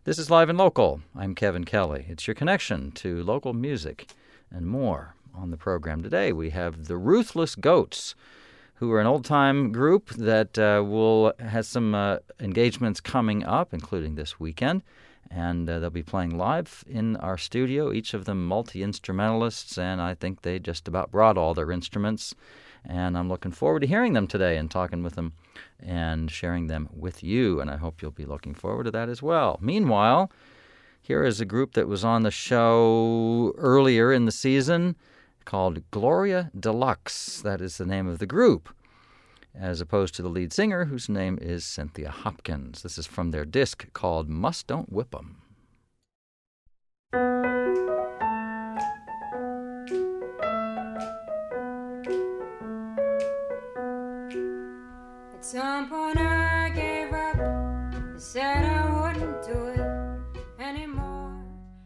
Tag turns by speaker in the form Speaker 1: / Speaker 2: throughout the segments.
Speaker 1: This is Live and Local. I'm Kevin Kelly. It's your connection to local music and more. On the program today, we have the Ruthless Goats, who are an old-time group that has some engagements coming up, including this weekend. And they'll be playing live in our studio, each of them multi-instrumentalists, and I think they just about brought all their instruments. And I'm looking forward to hearing them today and talking with them and sharing them with you, and I hope you'll be looking forward to that as well. Meanwhile, here is a group that was on the show earlier in the season called Gloria Deluxe. That is the name of the group, as opposed to the lead singer, whose name is Cynthia Hopkins. This is from their disc called Must Don't Whip 'Em.
Speaker 2: At some point I gave up, I said I wouldn't do it anymore.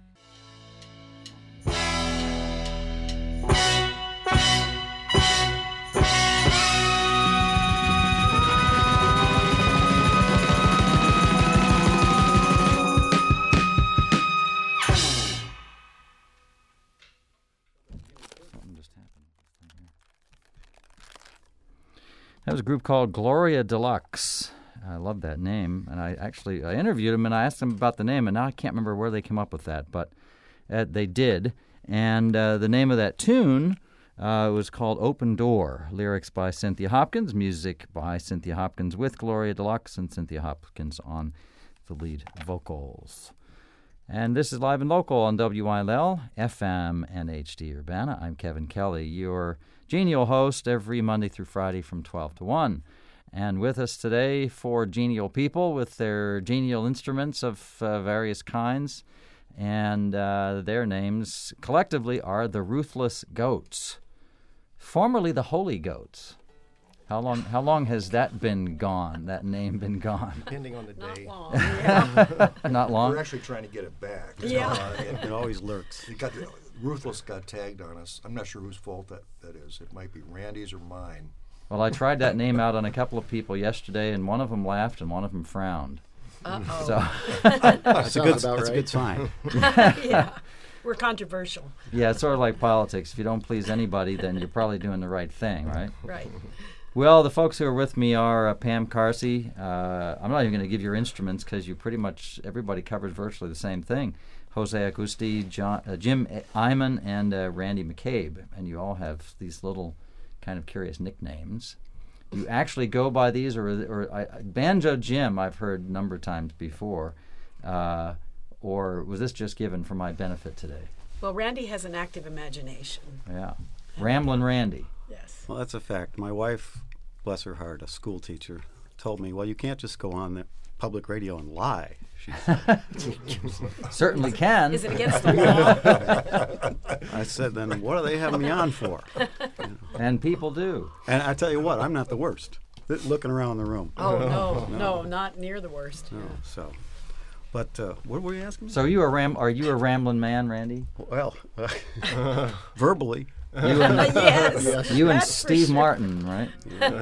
Speaker 1: That was a group called Gloria Deluxe. I love that name, and I interviewed them and I asked them about the name, and now I can't remember where they came up with that, but they did. And the name of that tune was called Open Door. Lyrics by Cynthia Hopkins, music by Cynthia Hopkins with Gloria Deluxe, and Cynthia Hopkins on the lead vocals. And this is Live and Local on WILL, FM, and HD Urbana. I'm Kevin Kelly, your genial host every Monday through Friday from 12 to 1. And with us today, four genial people with their genial instruments of various kinds. And their names collectively are the Ruthless Goats, formerly the Holy Goats. How long has that been gone, that name been gone?
Speaker 3: Depending on the day.
Speaker 4: Not long, yeah.
Speaker 1: Not long?
Speaker 3: We're actually trying to get it back.
Speaker 4: Yeah.
Speaker 3: It always lurks. Ruthless got tagged on us. I'm not sure whose fault that is. It might be Randy's or mine.
Speaker 1: Well, I tried that name out on a couple of people yesterday, and one of them laughed and one of them frowned.
Speaker 4: Uh-oh.
Speaker 1: So
Speaker 5: That's a good sign.
Speaker 4: Yeah. We're controversial.
Speaker 1: yeah, it's sort of like politics. If you don't please anybody, then you're probably doing the right thing, right?
Speaker 4: Right.
Speaker 1: Well, the folks who are with me are Pam Carsey. I'm not even going to give your instruments because you pretty much, everybody covers virtually the same thing. Jose Agusti, Jim Iman, and Randy McCabe. And you all have these little kind of curious nicknames. You actually go by these, or Banjo Jim I've heard a number of times before. Or was this just given for my benefit today?
Speaker 4: Well, Randy has an active imagination.
Speaker 1: Yeah. Ramblin' Randy.
Speaker 4: Yes.
Speaker 5: Well, that's a fact. My wife, bless her heart, a school teacher, told me, well, you can't just go on the public radio and lie, she said.
Speaker 1: Certainly can.
Speaker 4: Is it against the law?
Speaker 5: I said, then what are they having me on for?
Speaker 1: And people do.
Speaker 5: And I tell you what, I'm not the worst. Looking around the room.
Speaker 4: Oh, no, not near the worst.
Speaker 5: No, so. But what were you asking me?
Speaker 1: So are you a rambling man, Randy?
Speaker 5: Well, verbally.
Speaker 1: You and,
Speaker 4: Yes.
Speaker 1: you and
Speaker 4: That's for
Speaker 1: Steve
Speaker 4: sure.
Speaker 1: Martin, right?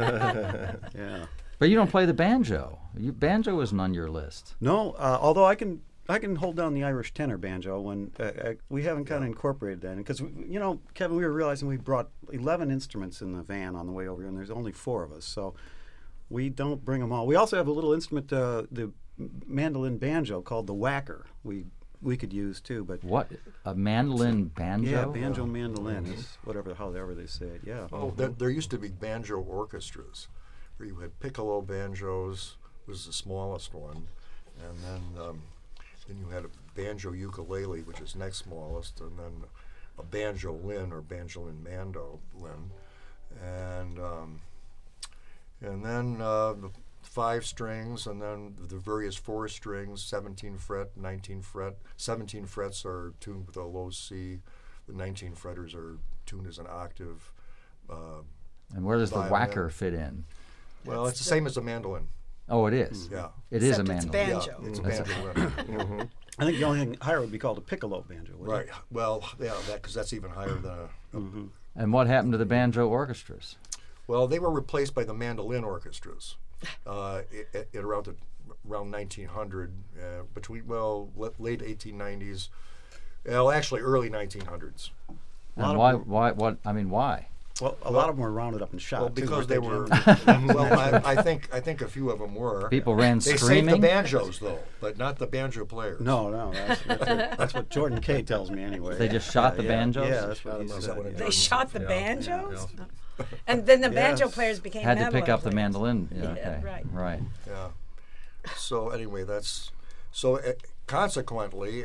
Speaker 5: Yeah.
Speaker 1: But you don't play the banjo. Banjo isn't on your list.
Speaker 5: No, although I can hold down the Irish tenor banjo when we haven't kind of incorporated that. Because, Kevin, we were realizing we brought 11 instruments in the van on the way over here, and there's only 4 of us. So we don't bring them all. We also have a little instrument, the mandolin banjo called the whacker. We could use too, but
Speaker 1: What? A mandolin banjo?
Speaker 5: yeah, banjo mandolin is however they say it. Yeah.
Speaker 3: Oh, there used to be banjo orchestras where you had piccolo banjos was the smallest one, and then you had a banjo ukulele, which is next smallest, and then a banjolin or banjolin mandolin, and then the 5 strings, and then the various 4 strings, 17 fret, 19 fret. 17 frets are tuned with a low C. The 19 fretters are tuned as an octave.
Speaker 1: And where does the
Speaker 3: violin.
Speaker 1: whacker fit in?
Speaker 3: Well, it's the same as a mandolin.
Speaker 1: Oh, it is.
Speaker 3: Yeah.
Speaker 1: It is a
Speaker 4: Except it's
Speaker 1: mandolin.
Speaker 4: banjo.
Speaker 3: Yeah, it's a
Speaker 1: That's
Speaker 3: banjolin. Mhm.
Speaker 5: I think the only thing higher would be called a piccolo banjo. wouldn't
Speaker 3: Right. Well, yeah, because that's even higher than a.
Speaker 1: And what happened to the banjo orchestras?
Speaker 3: Well, they were replaced by the mandolin orchestras around around 1900, late 1890s. Well, actually, early 1900s.
Speaker 1: And why? Why?
Speaker 5: Well, a lot of them were rounded up and shot.
Speaker 3: Well,
Speaker 5: too,
Speaker 3: because
Speaker 5: weren't
Speaker 3: they were. Well, I think a few of them were.
Speaker 1: People ran
Speaker 3: They saved the
Speaker 1: screaming.
Speaker 3: banjos though, but not the banjo players.
Speaker 5: No, that's what Jordan Kay tells me anyway.
Speaker 1: They just shot the banjos?
Speaker 5: Yeah, that's what he
Speaker 3: Is that
Speaker 5: said.
Speaker 3: what it
Speaker 5: yeah.
Speaker 4: They
Speaker 3: was?
Speaker 4: shot the
Speaker 3: Yeah.
Speaker 4: banjos? And then the banjo
Speaker 5: Yes.
Speaker 4: players became
Speaker 1: Had to
Speaker 4: mandolin
Speaker 1: pick up the
Speaker 4: players.
Speaker 1: mandolin. Yeah,
Speaker 4: Yeah,
Speaker 1: okay.
Speaker 4: right.
Speaker 3: Yeah. So anyway, consequently,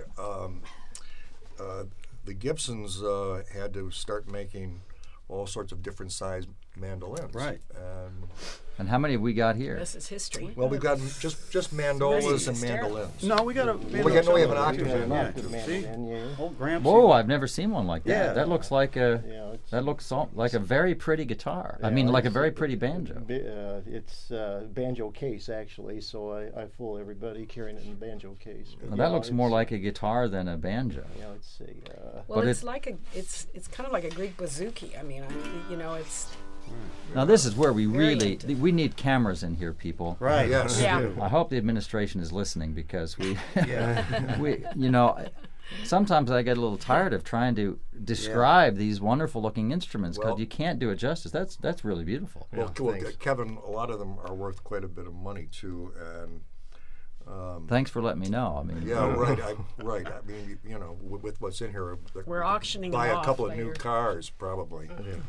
Speaker 3: the Gibsons had to start making all sorts of different size mandolins.
Speaker 5: Right.
Speaker 3: And
Speaker 1: And how many have we got here?
Speaker 4: This is history.
Speaker 3: well, we've got just mandolas and
Speaker 4: hysterical.
Speaker 3: mandolins.
Speaker 5: No, we got a.
Speaker 3: we have an octave.
Speaker 5: See, old Gramps.
Speaker 1: Whoa, I've never seen one like that.
Speaker 5: Yeah.
Speaker 1: That looks like a.
Speaker 6: Yeah, it's,
Speaker 1: That looks like a very pretty guitar. I
Speaker 6: Yeah,
Speaker 1: mean, like a
Speaker 6: it's
Speaker 1: very pretty banjo.
Speaker 6: it's banjo case actually, so I fool everybody carrying it in a banjo case. But
Speaker 1: Well,
Speaker 6: yeah,
Speaker 1: that looks more
Speaker 6: it's,
Speaker 1: like a guitar than a banjo.
Speaker 6: Yeah, let's see.
Speaker 4: Well,
Speaker 1: But
Speaker 4: it's
Speaker 1: it-
Speaker 4: like it's kind of like a Greek bouzouki. I mean, it's
Speaker 1: Now this is where we
Speaker 4: Very
Speaker 1: really
Speaker 4: into-
Speaker 1: we need cameras in here, people.
Speaker 5: Right.
Speaker 3: Yes.
Speaker 4: Yeah.
Speaker 5: we do.
Speaker 1: I hope the administration is listening because we,
Speaker 5: Yeah.
Speaker 1: we, sometimes I get a little tired of trying to describe these wonderful-looking instruments because
Speaker 3: Well-
Speaker 1: you can't do it justice. That's really beautiful.
Speaker 3: Well, Kevin, a lot of them are worth quite a bit of money too, and
Speaker 1: Thanks for letting me know. I mean,
Speaker 3: yeah, right. Right. I mean, with what's in here,
Speaker 4: We're auctioning
Speaker 3: buy
Speaker 4: them
Speaker 3: a
Speaker 4: off
Speaker 3: couple of
Speaker 4: later.
Speaker 3: new cars probably.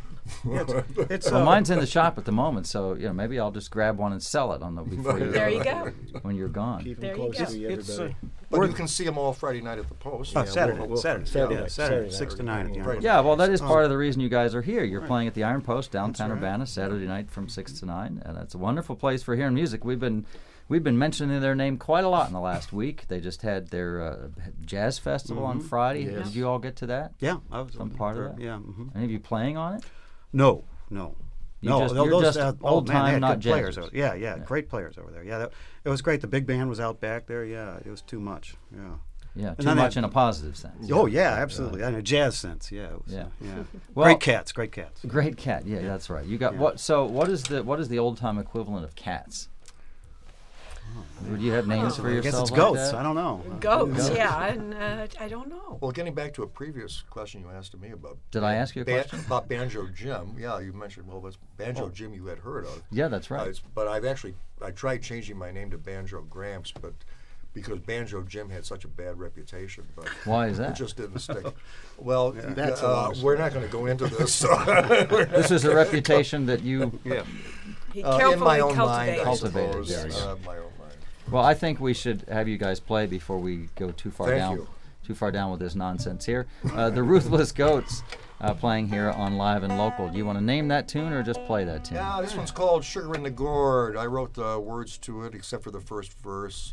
Speaker 5: It's
Speaker 1: well, mine's in the shop at the moment, so maybe I'll just grab one and sell it on the before you're
Speaker 4: There you go.
Speaker 1: when you're gone.
Speaker 6: keep
Speaker 4: There
Speaker 6: them
Speaker 4: you
Speaker 6: close
Speaker 4: go.
Speaker 6: to you,
Speaker 5: it's
Speaker 6: everybody.
Speaker 3: But you can see them all Friday night at the Post.
Speaker 5: Saturday,
Speaker 6: we'll-
Speaker 5: Saturday,
Speaker 6: Saturday
Speaker 5: yeah,
Speaker 6: night,
Speaker 5: Saturday,
Speaker 6: Saturday
Speaker 5: 6 to
Speaker 6: night.
Speaker 5: 9 at the
Speaker 3: Right.
Speaker 5: Iron
Speaker 1: Yeah, well, that is part of the reason you guys are here. You're playing at the Iron Post, downtown
Speaker 5: That's right.
Speaker 1: Urbana, Saturday night from 6 to 9, and it's a wonderful place for hearing music. We've been mentioning their name quite a lot in the last week. They just had their jazz festival on Friday.
Speaker 6: Yes.
Speaker 1: Did you all get to that?
Speaker 5: Yeah, I was
Speaker 1: Some part of that?
Speaker 5: Yeah.
Speaker 1: Any of you playing on it?
Speaker 5: No.
Speaker 1: You
Speaker 5: No,
Speaker 1: just-
Speaker 5: tho-
Speaker 1: you're
Speaker 5: those
Speaker 1: just
Speaker 5: oh,
Speaker 1: old
Speaker 5: man, they
Speaker 1: time,
Speaker 5: had
Speaker 1: not
Speaker 5: good players.
Speaker 1: jazzers.
Speaker 5: Yeah, great players over there. Yeah, it was great. The big band was out back there. Yeah, it was too much. Yeah.
Speaker 1: Yeah, too
Speaker 5: then
Speaker 1: much
Speaker 5: they-
Speaker 1: in a positive sense.
Speaker 5: Oh yeah, absolutely. In a jazz sense. Yeah. It was,
Speaker 1: Yeah.
Speaker 5: yeah.
Speaker 1: Well-
Speaker 5: great cats.
Speaker 1: Great cat. Yeah, that's right. You got
Speaker 5: Yeah.
Speaker 1: what? So what is the old time equivalent of cats? Would you have names for
Speaker 5: I guess
Speaker 1: yourself?
Speaker 5: it's
Speaker 1: like
Speaker 5: ghosts.
Speaker 1: that?
Speaker 5: I don't know.
Speaker 4: Goats, yeah, and I don't know.
Speaker 3: Well, getting back to a previous question you asked me about.
Speaker 1: Did I ask you a question?
Speaker 3: About Banjo Jim? Yeah, you mentioned that's Banjo Jim you had heard of.
Speaker 1: Yeah, that's right.
Speaker 3: But I tried changing my name to Banjo Gramps, but because Banjo Jim had such a bad reputation, but
Speaker 1: Why is
Speaker 3: it
Speaker 1: that?
Speaker 3: just didn't stick. Well,
Speaker 6: That's a long
Speaker 3: we're not going to go into this. So
Speaker 1: This is a reputation that you.
Speaker 4: He
Speaker 3: in
Speaker 4: carefully
Speaker 3: my own mind, I
Speaker 4: cultivated.
Speaker 1: Cultivated,
Speaker 3: suppose.
Speaker 1: yeah,
Speaker 3: My own mind.
Speaker 1: Well, I think we should have you guys play before we go too far
Speaker 3: Thank
Speaker 1: down.
Speaker 3: you.
Speaker 1: Too far down with this nonsense here. The Ruthless Goats playing here on Live and Local. Do you want to name that tune or just play that tune?
Speaker 3: Yeah, this one's called Sugar in the Gourd. I wrote the words to it, except for the first verse,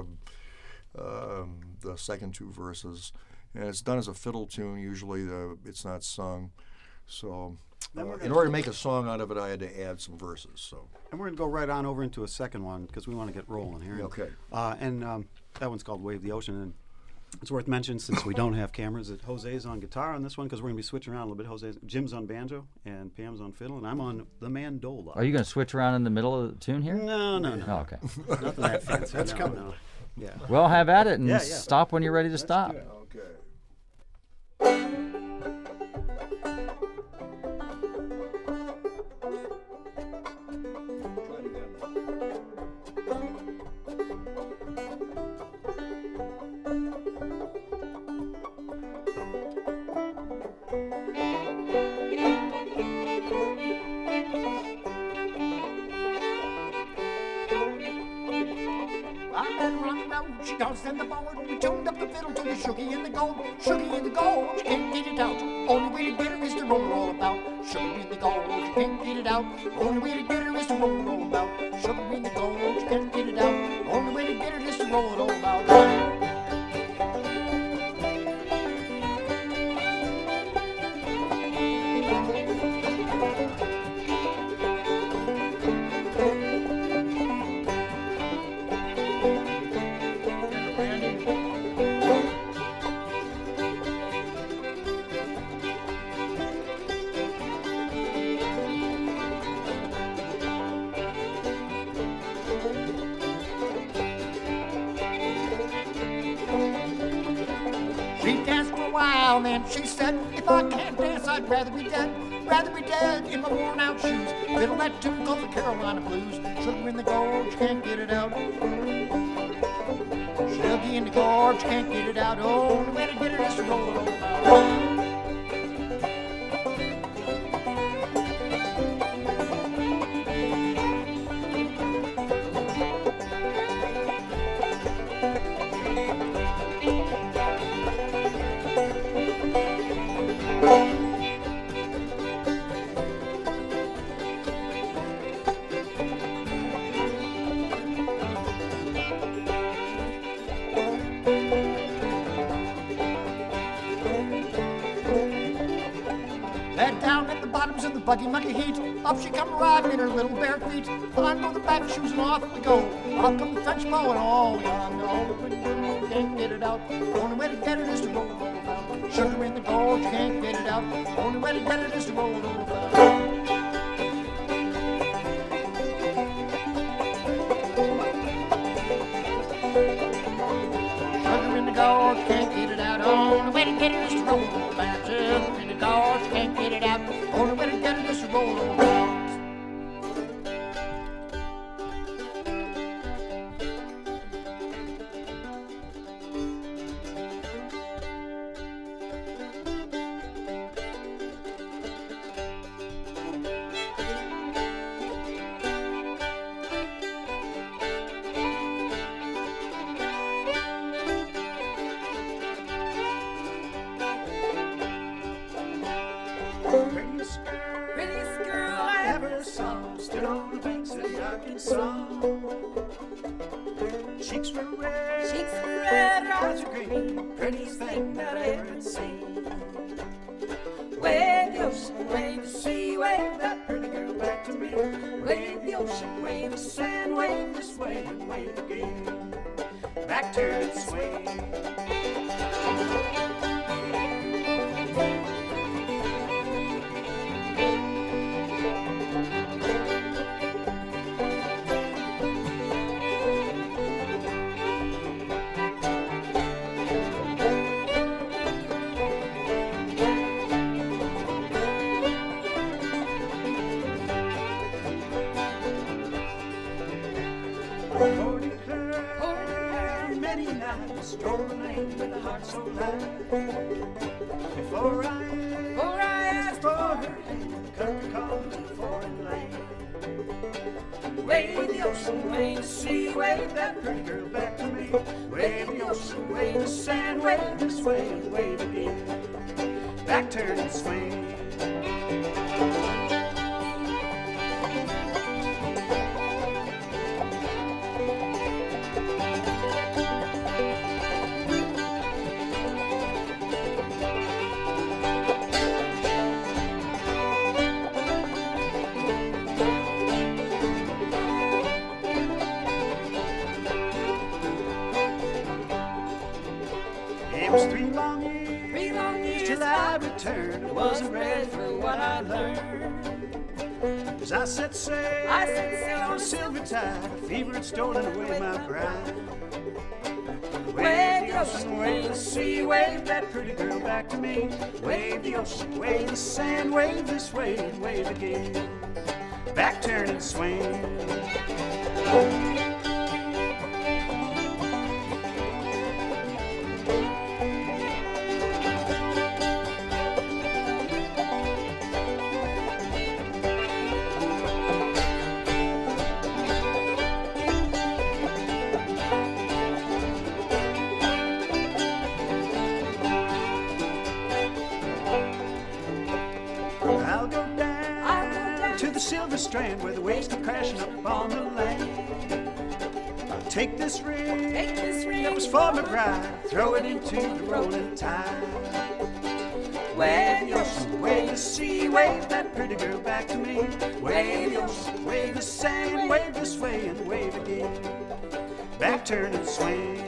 Speaker 3: the second two verses. And it's done as a fiddle tune. Usually it's not sung. So in order to make a song out of it, I had to add some verses. So
Speaker 5: And we're going to go right on over into a second one because we want to get rolling here.
Speaker 3: Okay.
Speaker 5: And that one's called Wave the Ocean. And it's worth mentioning, since we don't have cameras, that Jose's on guitar on this one because we're going to be switching around a little bit. Jim's on banjo and Pam's on fiddle, and I'm on the mandola.
Speaker 1: Are you going to switch around in the middle of the tune here?
Speaker 5: No.
Speaker 1: Oh, okay.
Speaker 5: Nothing that fancy.
Speaker 6: That's
Speaker 5: no,
Speaker 6: coming.
Speaker 5: no. Yeah.
Speaker 1: Well, have at it and
Speaker 5: Yeah.
Speaker 1: stop when you're ready to stop.
Speaker 3: okay.
Speaker 7: I met her on the road, she danced in the board. We tuned up the fiddle to the shoogie in the gold. Shoogie in the gold, you can't get it out. Only way to get her is to roll all about. Sugar in the gold, you can't get it out. Only way to get her is to roll all about. Sugar in the gold, you can't get it out. Only way to get her is to roll it all about. She danced for a while, then she said, if I can't dance, I'd rather be dead. Rather be dead in my worn out shoes. Fiddle that tune called the Carolina Blues. Sugar in the gorge, can't get it out. Sugar in the gorge, can't get it out. Oh, the way to get it is to roll it all about. Led down at the bottoms of the buggy mucky heat. Up she come riding in her little bare feet. On go the back shoes and off we go. Off come the French bow and all young. Oh, can't get it out. Only way to get it is to roll it all about. Sugar in the gorge, can't get it out. Only way to get it is to roll it all about. Sugar in the gorge, can't get it out. Only way to get it is to roll it all about. Sugar in the gorge, can't get it out. Only way to get it is to roll it all about.
Speaker 8: Prettiest girl I ever saw stood on the banks of the Arkansas. Cheeks were red, eyes were green, prettiest thing that I ever had seen. Wave the ocean, wave the sea, wave that pretty girl back to me. Wave the ocean, wave the sand, wave this way and wave again. Back, turn and swing. Holding her many nights, strolling the lane with a heart so light. Before I asked for her hand, the country called to the foreign land. Wave the ocean, wave the sea, wave that pretty girl back to me. Wave the ocean, wave the sand, wave this way and wave again. Back, turn and swing. It was 3 long years till I returned. I wasn't ready for what I learned. As I set sail on a silver tide, a fever had stolen away my bride. Wave the ocean, wave the sea, wave that pretty girl back to me. Wave the ocean, wave the sand, wave this way and wave again. Back, turn and swing. I'll go down to the silver strand where the waves come crashing up on the land. I'll take this ring that was for my bride, throw it into the rolling tide. Wave the ocean, wave the sea, wave that pretty girl back to me. Wave the ocean, wave the sand, wave this way and wave again. Back, turn and swing.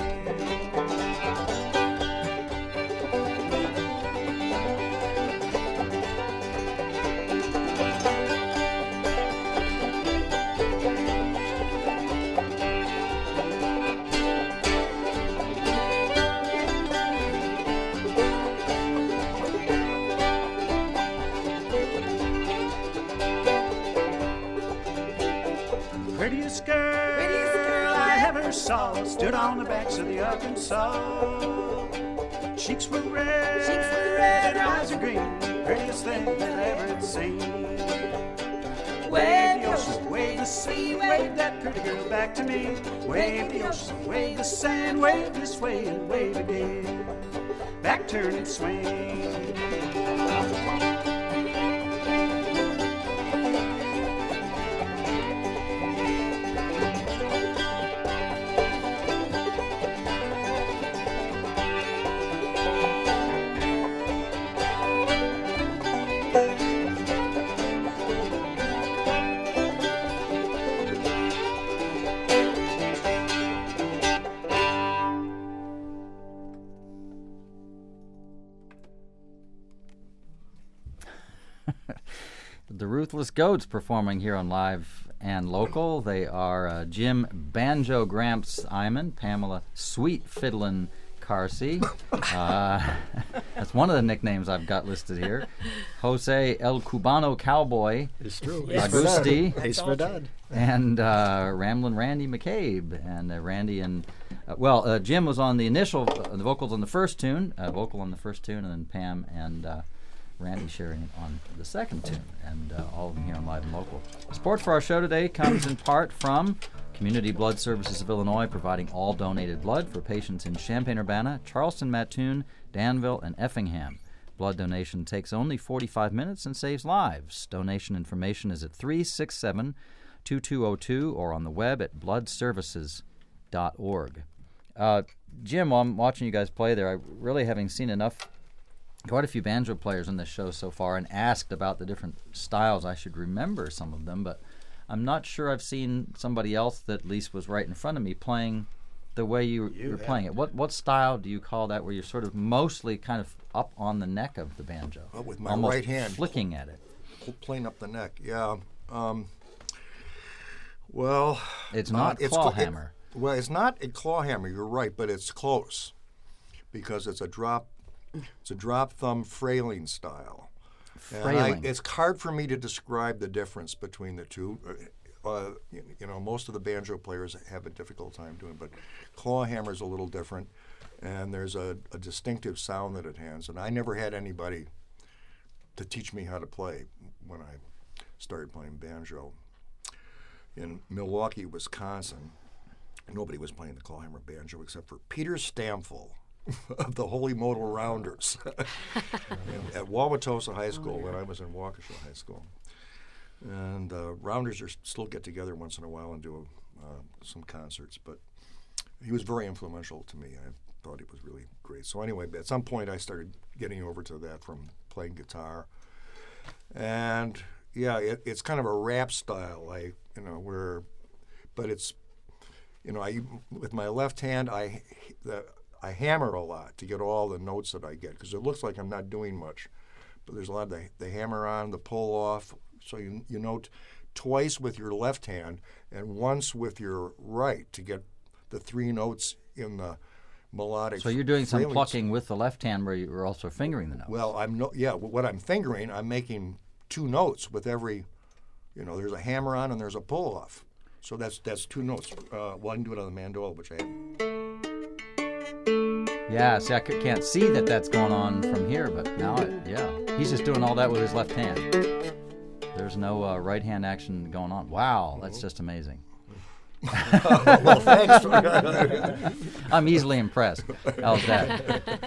Speaker 8: stood on the banks of the Arkansas. Cheeks were red, eyes were green, prettiest thing that I ever had seen. Wave the ocean, wave the sea, wave that pretty girl back to me. Wave the ocean, wave the sand, wave this way and wave again. Back, turn and swing.
Speaker 1: The Ruthless Goats performing here on Live and Local. They are Jim Banjo Gramps Iman, Pamela Sweet Fiddlin' Carsey. That's one of the nicknames I've got listed here. Jose El Cubano Cowboy.
Speaker 6: It's true.
Speaker 1: Agusti.
Speaker 6: Ace Verdad.
Speaker 1: And Ramblin' Randy McCabe. And Randy and, Jim was on the initial, the vocals on the first tune, vocal on the first tune, and then Pam and Randy sharing it on the second tune, and all of them here on Live and Local. Support for our show today comes in part from Community Blood Services of Illinois, providing all donated blood for patients in Champaign-Urbana, Charleston, Mattoon, Danville, and Effingham. Blood donation takes only 45 minutes and saves lives. Donation information is at 367-2202 or on the web at bloodservices.org. Jim, while I'm watching you guys play there, I really having seen quite a few banjo players on this show so far and asked about the different styles. I should remember some of them, but I'm not sure I've seen somebody else that at least was right in front of me playing the way you're playing it. What style do you call that, where you're sort of mostly kind of up on the neck of the banjo?
Speaker 3: With my
Speaker 1: almost
Speaker 3: right hand.
Speaker 1: flicking at it.
Speaker 3: Playing up the neck, yeah. Well...
Speaker 1: It's not claw hammer.
Speaker 3: It's not a claw hammer, you're right, but it's close. Because it's a drop thumb frailing style.
Speaker 1: Frailing.
Speaker 3: It's hard for me to describe the difference between the two. Most of the banjo players have a difficult time doing it, but claw hammer is a little different, and there's a distinctive sound that it has. And I never had anybody to teach me how to play when I started playing banjo. In Milwaukee, Wisconsin, nobody was playing the claw hammer banjo except for Peter Stamfel of the Holy Modal Rounders at Wauwatosa High School when I was in Waukesha High School. And Rounders still get together once in a while and do some concerts, but he was very influential to me. I thought he was really great. So anyway, at some point I started getting over to that from playing guitar. And yeah, it's kind of a rap style, but it's, with my left hand, I hammer a lot to get all the notes that I get, because it looks like I'm not doing much. But there's a lot of the hammer on, the pull off. So you note twice with your left hand and once with your right to get the three notes in the melodic. So
Speaker 1: you're doing some plucking with the left hand where you're also fingering the notes.
Speaker 3: Well, what I'm fingering, I'm making two notes with every, there's a hammer on and there's a pull off. So that's two notes. I can do it on the mandolin, which I have.
Speaker 1: Yeah, see, I can't see that that's going on from here, but now, he's just doing all that with his left hand. There's no right hand action going on. Wow, that's just amazing.
Speaker 3: Well, thanks.
Speaker 1: I'm easily impressed. How's that?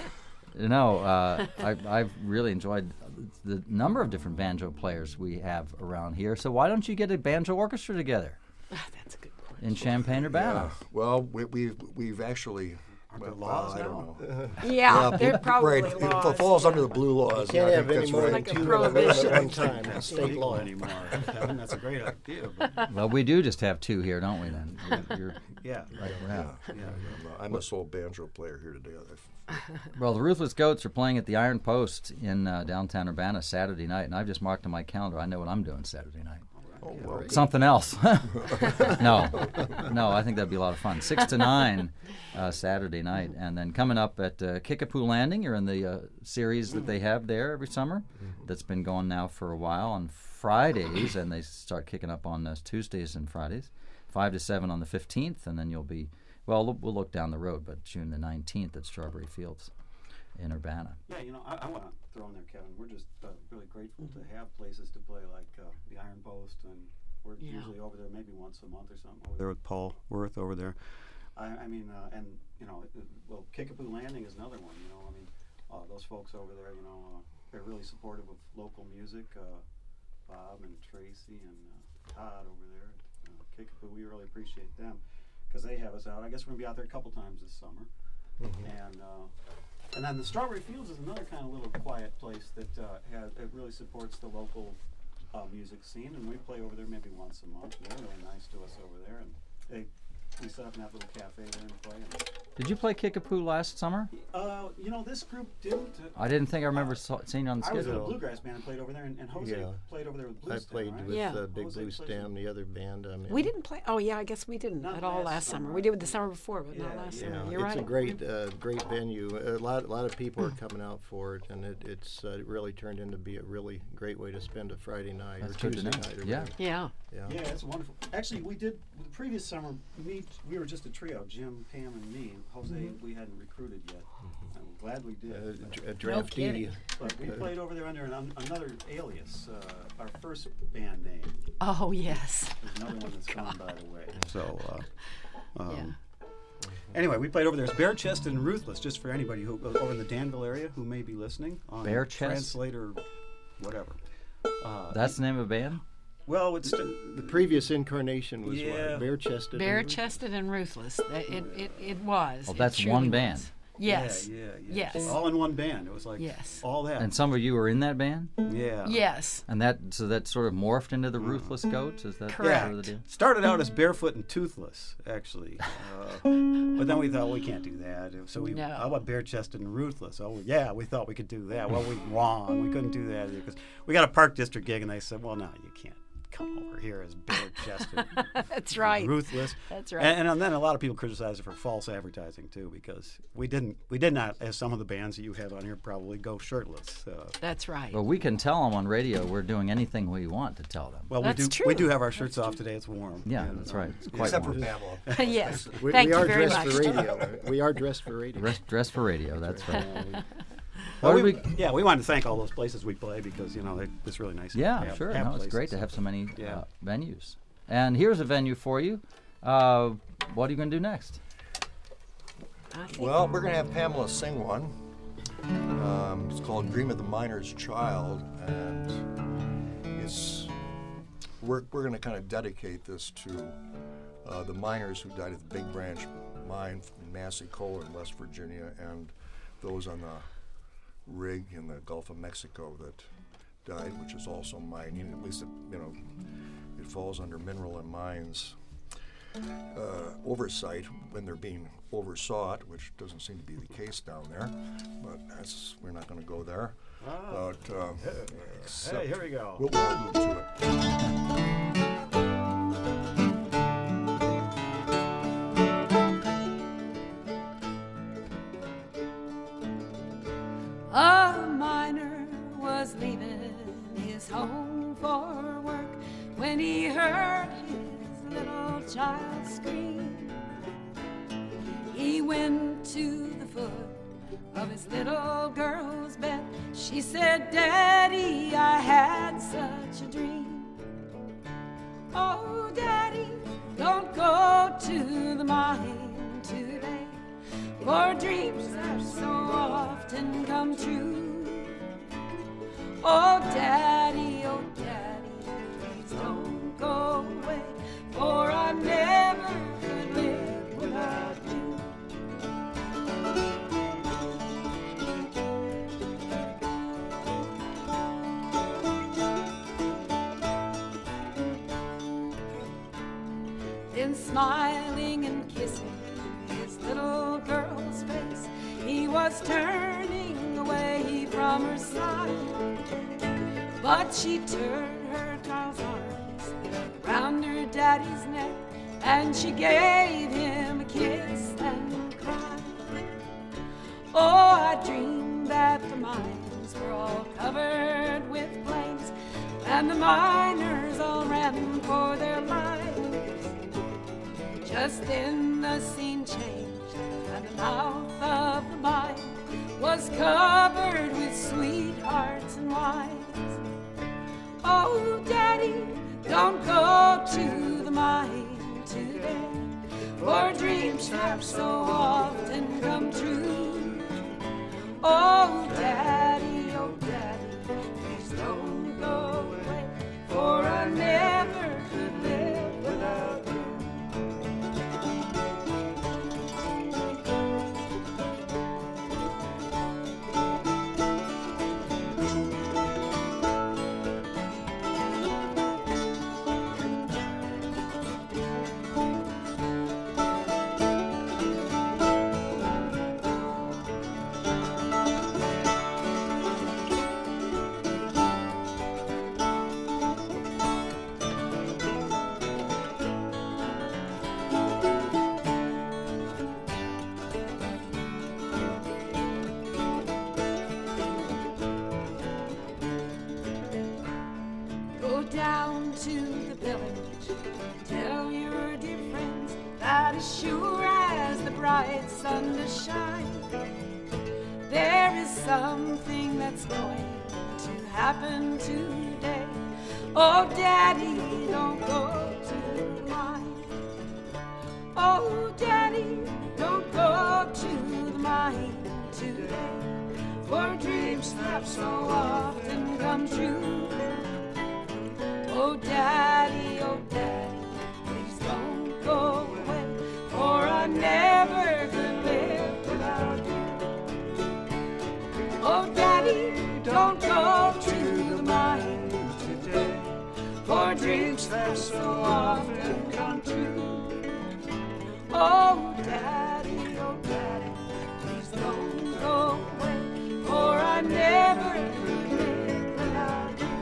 Speaker 1: I've really enjoyed the number of different banjo players we have around here. So why don't you get a banjo orchestra together?
Speaker 4: That's a good question.
Speaker 1: In Champaign-Urbana.
Speaker 3: Yeah. Well, we've actually.
Speaker 5: Laws
Speaker 3: I don't know.
Speaker 4: Yeah, they're probably
Speaker 3: right.
Speaker 4: laws.
Speaker 3: It falls under the blue laws.
Speaker 6: Can't
Speaker 3: I
Speaker 6: have
Speaker 3: think
Speaker 6: any
Speaker 3: that's
Speaker 6: more
Speaker 3: right.
Speaker 6: than
Speaker 4: Like a
Speaker 6: two members at one
Speaker 4: prohibition.
Speaker 6: time. That's state law.
Speaker 5: anymore. Kevin, that's a great idea. But
Speaker 1: Well, we do just have two here, don't we, then? You're
Speaker 5: yeah,
Speaker 1: right around.
Speaker 3: I'm a sole banjo player here today.
Speaker 1: Well, the Ruthless Goats are playing at the Iron Post in downtown Urbana Saturday night, and I've just marked on my calendar. I know what I'm doing Saturday night.
Speaker 3: Oh, well.
Speaker 1: Something else. No, I think that'd be a lot of fun. 6 to 9 Saturday night. And then coming up at Kickapoo Landing, you're in the series that they have there every summer that's been going now for a while on Fridays, and they start kicking up on Tuesdays and Fridays, 5 to 7 on the 15th, and then you'll be, Well, we'll look down the road, but June the 19th at Strawberry Fields in Urbana.
Speaker 5: Yeah, I want to throw in there, Kevin. We're just really grateful to have places to play like the Iron Post, and we're usually over there maybe once a month or something. Over there with Paul Worth over there. I mean, and well, Kickapoo Landing is another one. Those folks over there, they're really supportive of local music. Bob and Tracy and Todd over there at Kickapoo, we really appreciate them because they have us out. I guess we're gonna be out there a couple times this summer. And then the Strawberry Fields is another kind of little quiet place that it really supports the local music scene, and we play over there maybe once a month. And they're really nice to us over there, and we set up in that little cafe there and play.
Speaker 1: Did you play Kickapoo last summer?
Speaker 5: This group didn't.
Speaker 1: I didn't think I remember seeing you on the
Speaker 5: I was in a
Speaker 1: schedule.
Speaker 5: bluegrass band and played over there, and Jose played over there with Blue
Speaker 6: I
Speaker 5: Stem,
Speaker 6: played
Speaker 5: right?
Speaker 6: with
Speaker 4: Yeah.
Speaker 6: Big
Speaker 5: Jose
Speaker 6: Blue
Speaker 5: plays
Speaker 6: Stem, the other band. I mean,
Speaker 4: We didn't play. Oh yeah, I guess we didn't
Speaker 5: Not
Speaker 4: at all
Speaker 5: last
Speaker 4: last summer.
Speaker 5: summer.
Speaker 4: We did the summer before, but not
Speaker 5: Yeah,
Speaker 4: last
Speaker 5: yeah.
Speaker 4: summer. You're
Speaker 6: it's
Speaker 4: right.
Speaker 6: a great venue. A lot of people are coming out for it, and it's really turned into be a really great way to spend a Friday night
Speaker 1: That's
Speaker 6: or
Speaker 1: good to
Speaker 6: Tuesday
Speaker 1: know.
Speaker 6: night. Or
Speaker 1: Yeah.
Speaker 6: whatever.
Speaker 4: Yeah.
Speaker 5: Yeah, it's wonderful. Actually, we did the previous summer. We were just a trio, Jim, Pam, and me. Jose, we hadn't recruited yet. I'm glad we did.
Speaker 6: A draftee.
Speaker 4: kidding.
Speaker 5: But we played over there under another alias. Our first band name.
Speaker 4: Oh yes.
Speaker 5: There's another one that's gone, by the way. So,
Speaker 4: Yeah.
Speaker 5: anyway, we played over there. It's Bare Chested and Ruthless, just for anybody who over in the Danville area who may be listening. On
Speaker 1: Bare Chest?
Speaker 5: Translator, whatever.
Speaker 1: That's the name of a band?
Speaker 5: Well, it's
Speaker 6: The previous incarnation was
Speaker 5: Yeah.
Speaker 6: what? Bare-chested.
Speaker 4: Bare-chested and ruthless. It was.
Speaker 1: Oh,
Speaker 4: It
Speaker 1: that's
Speaker 4: truly
Speaker 1: one
Speaker 4: was.
Speaker 1: band.
Speaker 4: Yes.
Speaker 5: Yeah.
Speaker 4: Yes.
Speaker 5: All in one band. It was like
Speaker 4: Yes.
Speaker 5: all that.
Speaker 1: And some of you were in that band?
Speaker 5: Yeah.
Speaker 4: Yes.
Speaker 1: And that sort of morphed into the Ruthless Goats? Is that
Speaker 4: Correct.
Speaker 1: sort of the deal?
Speaker 5: Started out as Barefoot and Toothless, actually. But then we thought we can't do that. So we,
Speaker 4: No.
Speaker 5: how about Bare-Chested and Ruthless? Oh, yeah, we thought we could do that. Well, we wrong. We couldn't do that because we got a Park District gig, and they said, well, no, you can't come over here as Bare-Chested.
Speaker 4: That's right.
Speaker 5: Ruthless.
Speaker 4: That's right.
Speaker 5: And then a lot of people criticize it for false advertising too, because we did not, as some of the bands that you have on here probably, go shirtless.
Speaker 4: That's right.
Speaker 1: But we can tell them on radio we're doing anything we want to tell them.
Speaker 5: Well,
Speaker 4: That's
Speaker 5: we
Speaker 4: true.
Speaker 5: do have our shirts off today. It's warm.
Speaker 1: Yeah,
Speaker 5: And,
Speaker 1: that's right. It's quite
Speaker 3: Except for
Speaker 1: warm.
Speaker 3: Pamela.
Speaker 4: Yes.
Speaker 6: We
Speaker 4: Thank
Speaker 6: are
Speaker 4: you very
Speaker 6: dressed
Speaker 4: much.
Speaker 6: for radio. We are dressed for radio.
Speaker 1: Dress for radio, that's right.
Speaker 5: Well,
Speaker 1: What
Speaker 5: we
Speaker 1: did we-
Speaker 5: wanted to thank all those places we play because it's really nice.
Speaker 1: Yeah,
Speaker 5: to have,
Speaker 1: sure.
Speaker 5: have
Speaker 1: No, it's
Speaker 5: places.
Speaker 1: great to have so many
Speaker 5: Yeah.
Speaker 1: venues. And here's a venue for you. What are you going to do next?
Speaker 4: I think
Speaker 3: Well, we're going to have Pamela sing one. It's called Dream of the Miner's Child, and we're going to kind of dedicate this to the miners who died at the Big Branch mine in Massey Coal in West Virginia, and those on the rig in the Gulf of Mexico that died, which is also mining. At least it falls under Mineral and Mines oversight when they're being oversought, which doesn't seem to be the case down there. But we're not going to go there.
Speaker 5: Ah.
Speaker 3: But
Speaker 5: Hey, here we go.
Speaker 3: we'll move to it.
Speaker 2: A miner was leaving his home for work when he heard his little child scream. He went to the foot of his little girl's bed. She said, "Daddy, I had such a dream." "Oh, Daddy, don't go to the mine today, for dreams that so often come true." "Oh, Daddy, please don't go away, for I never could live without you." Then smiling and kissing his little girl's face, he was turning away from her side. But she turned her child's arms around her daddy's neck, and she gave him a kiss and cried. "Oh, I dreamed that the mines were all covered with flames, and the miners all ran for their lives. Just then the scene changed, and the mouth of the mine was covered with sweethearts and wines. Oh, Daddy, don't go to the mine today, for dreams have so often come true. Oh, Daddy, please don't go away, for I never could live without you. Go down to the village, tell your dear friends that as sure as the bright sun does shine, there is something that's going to happen today. Oh, Daddy, don't go to the mine. Oh, Daddy, don't go to the mine today, for dreams have so often come true. Oh, Daddy, please don't go away, for I never could live without you. Oh, Daddy, don't go to the mine today, for dreams have so often come true. Oh, Daddy, please don't go away, for I never could live without you.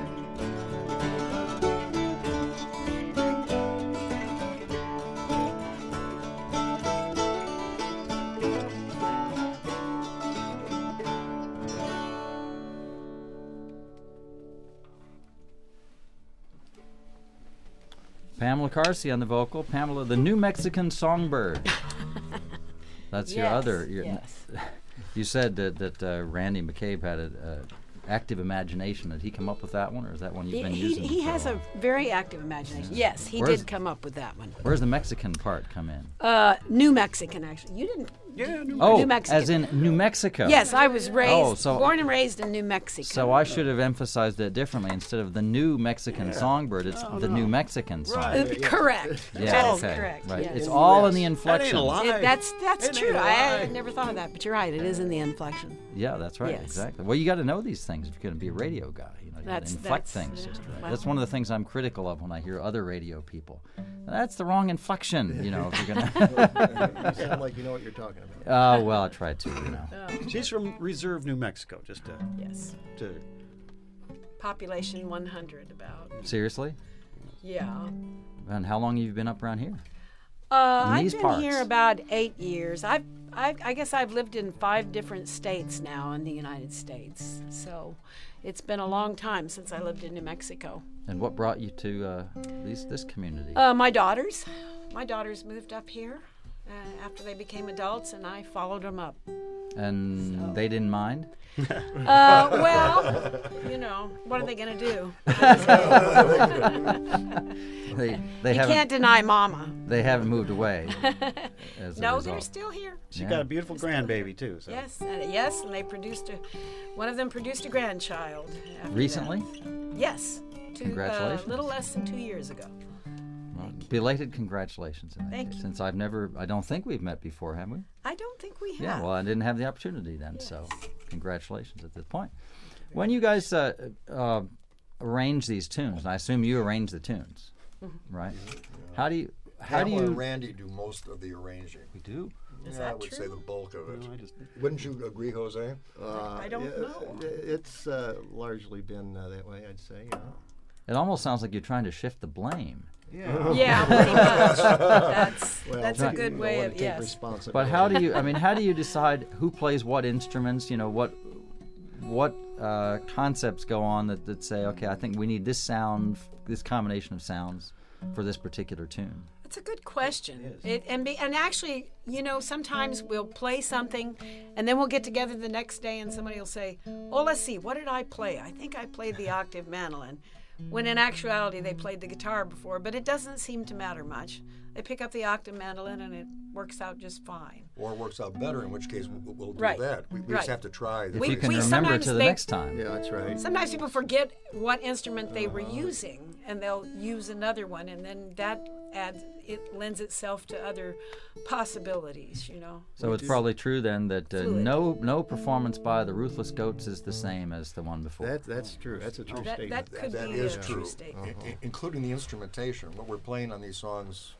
Speaker 1: Pamela Carsey on the vocal. Pamela, the New Mexican Songbird. That's your
Speaker 4: Yes,
Speaker 1: other.
Speaker 4: yes.
Speaker 1: You said that Randy McCabe had an active imagination. Did he come up with that one, or is that one you've been using?
Speaker 4: He
Speaker 1: for
Speaker 4: has
Speaker 1: a
Speaker 4: a
Speaker 1: while?
Speaker 4: very active imagination. Yes, he
Speaker 1: Where's-
Speaker 4: did come up with that one.
Speaker 1: Where's the Mexican part come in?
Speaker 4: New Mexican, actually. You didn't.
Speaker 5: Yeah,
Speaker 1: Oh,
Speaker 4: New Mexico.
Speaker 1: as in New Mexico.
Speaker 4: Yes, I was raised,
Speaker 1: so-
Speaker 4: born and raised in New Mexico.
Speaker 1: So I should have emphasized it differently. Instead of the New Mexican Songbird, it's the New Mexican Songbird.
Speaker 4: Correct.
Speaker 1: Yeah,
Speaker 4: That is
Speaker 1: okay.
Speaker 4: correct.
Speaker 1: Right.
Speaker 4: yes.
Speaker 1: It's all in the
Speaker 5: That ain't
Speaker 1: inflection.
Speaker 5: a lie.
Speaker 4: That's
Speaker 5: It ain't
Speaker 4: true.
Speaker 5: a
Speaker 4: I
Speaker 5: lie.
Speaker 4: never thought of that, but you're right. It is in the inflection.
Speaker 1: Yeah, that's right.
Speaker 4: Yes.
Speaker 1: Exactly. Well, you got to know these things if you're going to be a radio guy. You know, you gotta
Speaker 4: That's-
Speaker 1: inflect
Speaker 4: that's-
Speaker 1: things.
Speaker 4: yeah,
Speaker 1: Just right.
Speaker 4: well.
Speaker 1: That's one of the things I'm critical of when I hear other radio people. That's the wrong inflection. You know, if you're going to.
Speaker 6: You sound like you know what you're talking about.
Speaker 1: Oh well, I try to. You know.
Speaker 5: She's from Reserve, New Mexico. Just
Speaker 4: Yes.
Speaker 5: to
Speaker 4: Population 100 about.
Speaker 1: Seriously.
Speaker 4: Yeah.
Speaker 1: And how long have you been up around here?
Speaker 4: I've
Speaker 1: these
Speaker 4: been
Speaker 1: parts?
Speaker 4: here about 8 years. I guess I've lived in 5 different states now in the United States. So it's been a long time since I lived in New Mexico.
Speaker 1: And what brought you to this community?
Speaker 4: My daughters moved up here after they became adults, and I followed them up.
Speaker 1: And they didn't mind?
Speaker 4: Well, you know, what are they going to do?
Speaker 1: They
Speaker 4: You
Speaker 1: haven't
Speaker 4: can't deny Mama.
Speaker 1: they haven't moved away. As a
Speaker 4: No,
Speaker 1: result.
Speaker 4: they're still here.
Speaker 5: she
Speaker 1: Yeah.
Speaker 5: got a beautiful grandbaby too. So.
Speaker 4: Yes, and they produced one of them produced a grandchild. after
Speaker 1: Recently?
Speaker 4: that. Yes.
Speaker 1: Congratulations.
Speaker 4: A little less than 2 years ago.
Speaker 1: Well, belated congratulations. In that
Speaker 4: Thank
Speaker 1: case,
Speaker 4: you.
Speaker 1: Since I don't think we've met before, have we?
Speaker 4: I don't think we have.
Speaker 1: Yeah, well, I didn't have the opportunity then, so
Speaker 4: Yes.
Speaker 1: congratulations at this point. When you guys arrange these tunes, and I assume you arrange the tunes,
Speaker 4: Mm-hmm.
Speaker 1: right? How do you
Speaker 3: Pamela and Randy do most of the arranging.
Speaker 1: We do.
Speaker 3: Yeah, I
Speaker 4: that
Speaker 3: would
Speaker 4: true?
Speaker 3: say the bulk of it.
Speaker 5: No, I just-
Speaker 3: Wouldn't you agree, Jose?
Speaker 4: I don't know.
Speaker 6: It's largely been that way, I'd say. Yeah.
Speaker 1: It almost sounds like you're trying to shift the blame.
Speaker 6: Yeah.
Speaker 4: Yeah, pretty much.
Speaker 6: Well,
Speaker 4: That's a
Speaker 6: you
Speaker 4: good
Speaker 6: know
Speaker 4: way
Speaker 6: when
Speaker 4: of
Speaker 6: to take
Speaker 4: yes.
Speaker 6: responsibility.
Speaker 1: But how do you? I mean, how do you decide who plays what instruments? You know, what concepts go on that say, okay, I think we need this sound, this combination of sounds for this particular tune.
Speaker 4: That's a good question. And actually, you know, sometimes we'll play something, and then we'll get together the next day, and somebody will say, "Oh, let's see, what did I play? I think I played the octave mandolin," when in actuality they played the guitar before. But it doesn't seem to matter much. They pick up the octave mandolin, and it works out just fine.
Speaker 3: Or it works out better, in which case we'll do
Speaker 4: Right.
Speaker 3: that. We
Speaker 4: Right.
Speaker 3: just have to try.
Speaker 1: If
Speaker 4: We-
Speaker 1: you can
Speaker 4: we
Speaker 1: remember it
Speaker 4: sometimes
Speaker 1: to the
Speaker 4: they-
Speaker 1: next time.
Speaker 6: Yeah, that's right.
Speaker 4: Sometimes people forget what instrument they were using, and they'll use another one, and then it lends itself to other possibilities, you know.
Speaker 1: So it's probably true then that
Speaker 4: Fluid.
Speaker 1: no performance by the Ruthless Goats is the same as the one before.
Speaker 6: That's true. That's a true
Speaker 4: That
Speaker 6: statement.
Speaker 4: could
Speaker 3: That
Speaker 4: be
Speaker 3: is
Speaker 4: a
Speaker 3: true,
Speaker 4: true statement.
Speaker 3: Including the instrumentation. What we're playing on these songs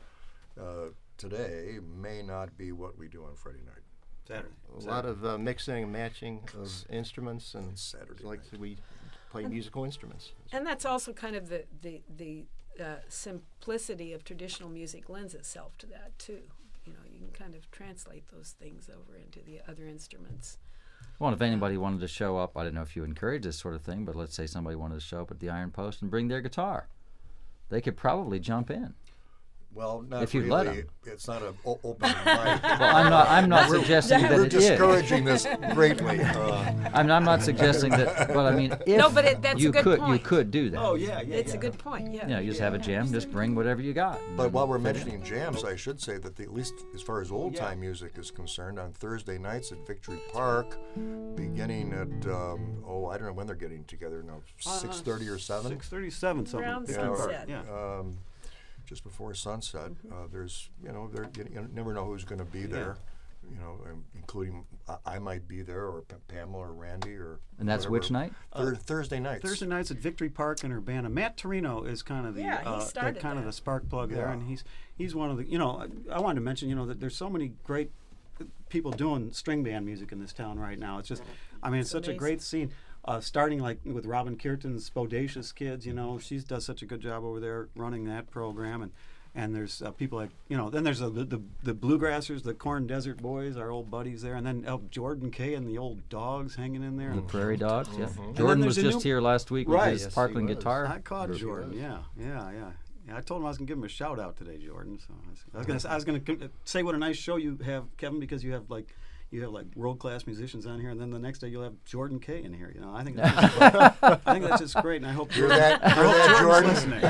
Speaker 3: today may not be what we do on Friday night.
Speaker 5: Saturday.
Speaker 6: A lot of mixing and matching of instruments, and
Speaker 3: Saturday
Speaker 6: like
Speaker 3: night.
Speaker 6: we play musical instruments.
Speaker 4: And that's also kind of the simplicity of traditional music lends itself to that too. You know, you can kind of translate those things over into the other instruments.
Speaker 1: Well, if anybody wanted to show up, I don't know if you encourage this sort of thing, but let's say somebody wanted to show up at the Iron Post and bring their guitar. They could probably jump in.
Speaker 3: Well, not
Speaker 1: If you
Speaker 3: really.
Speaker 1: let 'em.
Speaker 3: It's not an open mic.
Speaker 1: Well, I'm not suggesting that
Speaker 3: We're
Speaker 1: it is.
Speaker 3: discouraging this greatly.
Speaker 1: I'm not suggesting that, but I mean, if
Speaker 4: No, but that's a
Speaker 1: you
Speaker 4: good
Speaker 1: could, you
Speaker 4: point.
Speaker 1: could do that.
Speaker 5: Oh yeah, yeah.
Speaker 4: It's
Speaker 5: yeah.
Speaker 4: a good point, yeah.
Speaker 1: You know, you just have a jam, just bring whatever you got.
Speaker 3: But while we're mentioning jams, I should say that at least as far as old time music is concerned, on Thursday nights at Victory Park, beginning at I don't know when they're getting together now, 6:30 or 7.
Speaker 5: 6:37 something.
Speaker 4: Around
Speaker 5: Yeah,
Speaker 4: sunset.
Speaker 5: Yeah.
Speaker 3: Just before sunset. There's, you never know who's going to be there. You know, including I might be there, or Pamela, or Randy, or.
Speaker 1: And that's
Speaker 3: whatever.
Speaker 1: which night?
Speaker 3: Thursday nights.
Speaker 5: Thursday nights at Victory Park in Urbana. Matt Torino is kind of the
Speaker 4: Yeah, he started
Speaker 5: kind of
Speaker 4: that.
Speaker 5: the spark plug there,
Speaker 3: Yeah.
Speaker 5: and he's one of the. You know, I wanted to mention that there's so many great people doing string band music in this town right now. It's just, I mean, it's such a
Speaker 4: amazing.
Speaker 5: great scene. Starting like with Robin Kierton's Bodacious Kids, she does such a good job over there running that program, and there's people like then there's the Bluegrassers, the Corn Desert Boys, our old buddies there, and then Jordan Kay and the Old Dogs hanging in there.
Speaker 1: The Prairie Dogs, yeah.
Speaker 5: then
Speaker 1: Jordan was
Speaker 5: there's a
Speaker 1: just
Speaker 5: new-
Speaker 1: here last week with
Speaker 5: Right.
Speaker 1: his
Speaker 5: Yes, he
Speaker 1: Parkland
Speaker 6: was.
Speaker 1: guitar.
Speaker 5: I caught Jordan. Yeah. I told him I was gonna give him a shout out today, Jordan. So I was gonna say what a nice show you have, Kevin, because you have like world class musicians on here, and then the next day you'll have Jordan Kay in here. I think that's just great, and I hope
Speaker 3: Hear that, Jordan?
Speaker 5: listening.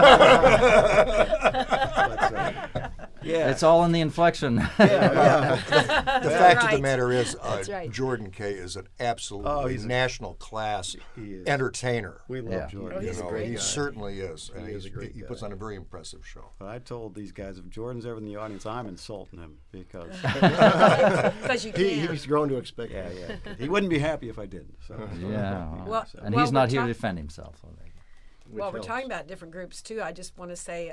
Speaker 5: Yeah,
Speaker 1: It's all in the inflection.
Speaker 3: The fact of the
Speaker 4: right.
Speaker 3: matter is,
Speaker 4: That's right.
Speaker 3: Jordan Kay is an absolutely
Speaker 5: he's a-
Speaker 3: national class entertainer.
Speaker 5: we love
Speaker 1: Yeah.
Speaker 5: Jordan.
Speaker 4: he's a great
Speaker 3: he
Speaker 4: guy.
Speaker 3: certainly is, and
Speaker 6: is a great
Speaker 3: he
Speaker 6: guy.
Speaker 3: puts on a very impressive show.
Speaker 5: But I told these guys, if Jordan's ever in the audience, I'm insulting him because
Speaker 4: Because you can't.
Speaker 6: He's grown to expect
Speaker 5: yeah,
Speaker 6: that.
Speaker 5: yeah, he wouldn't be happy if I didn't. So.
Speaker 1: Yeah.
Speaker 4: Well,
Speaker 1: and
Speaker 4: well,
Speaker 1: he's not
Speaker 4: we're
Speaker 1: here to
Speaker 4: talk-
Speaker 1: defend himself. So there you go.
Speaker 4: Well, we're
Speaker 6: helps.
Speaker 4: talking about different groups too. I just want to say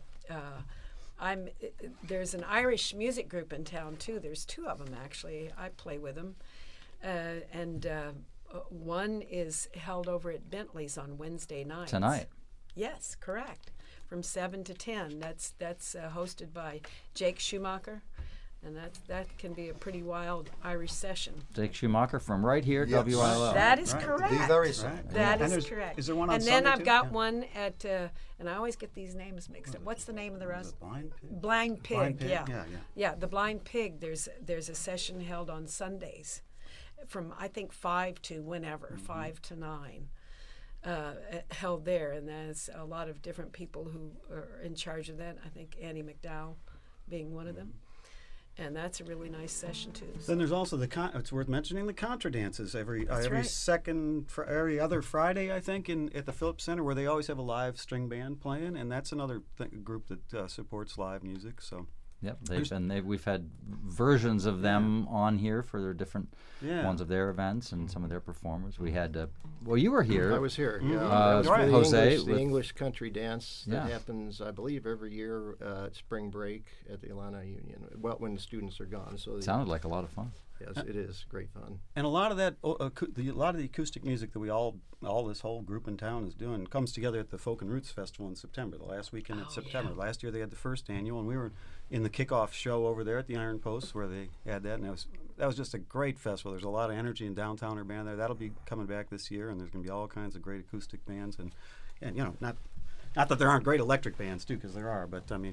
Speaker 4: there's an Irish music group in town too. There's 2 of them actually. I play with them, and one is held over at Bentley's on Wednesday nights.
Speaker 1: Tonight.
Speaker 4: Yes, correct. From 7 to 10. That's hosted by Jake Schumacher, and that can be a pretty wild Irish session.
Speaker 1: Jake Schumacher from right here,
Speaker 3: Yes.
Speaker 1: WILL.
Speaker 4: That is
Speaker 5: Right.
Speaker 4: correct.
Speaker 3: The very same.
Speaker 4: That
Speaker 5: And
Speaker 4: is
Speaker 5: there's-
Speaker 4: correct.
Speaker 5: is there one on
Speaker 4: and then
Speaker 5: Sunday,
Speaker 4: I've
Speaker 5: too?
Speaker 4: got
Speaker 5: Yeah.
Speaker 4: one at, and I always get these names mixed up. What's the name of the rest?
Speaker 5: Blind Pig?
Speaker 4: Blind Pig.
Speaker 5: Blind Pig,
Speaker 4: Yeah.
Speaker 5: yeah.
Speaker 4: Yeah, the Blind Pig. There's a session held on Sundays, from I think 5 to whenever, 5 to 9. Held there, and there's a lot of different people who are in charge of that. I think Annie McDowell being one of them, and that's a really nice session too.
Speaker 5: Then there's also it's worth mentioning the contra dances every
Speaker 4: right.
Speaker 5: every other Friday, I think, at the Phillips Center, where they always have a live string band playing, and that's another group that supports live music. So
Speaker 1: Yep, we've had versions of them on here for their different
Speaker 5: Yeah.
Speaker 1: ones of their events and some of their performers. We had, you were here.
Speaker 6: I was here. Yeah,
Speaker 1: Uh,
Speaker 6: that was for the
Speaker 1: Jose
Speaker 6: English,
Speaker 1: with-
Speaker 6: the English country dance that
Speaker 1: Yeah.
Speaker 6: happens, I believe, every year at spring break at the Illini Union. Well, when the students are gone. So
Speaker 1: Sounded like a lot of fun.
Speaker 6: yes, it is great fun.
Speaker 5: And a lot of that, a lot of the acoustic music that all this whole group in town is doing comes together at the Folk and Roots Festival in September, the last weekend in September. Last year they had the first annual, and we were in the kickoff show over there at the Iron Post where they had that, and that was just a great festival. There's a lot of energy in downtown Urbana there. That'll be coming back this year, and there's going to be all kinds of great acoustic bands, and not that there aren't great electric bands too, because there are, but I mean.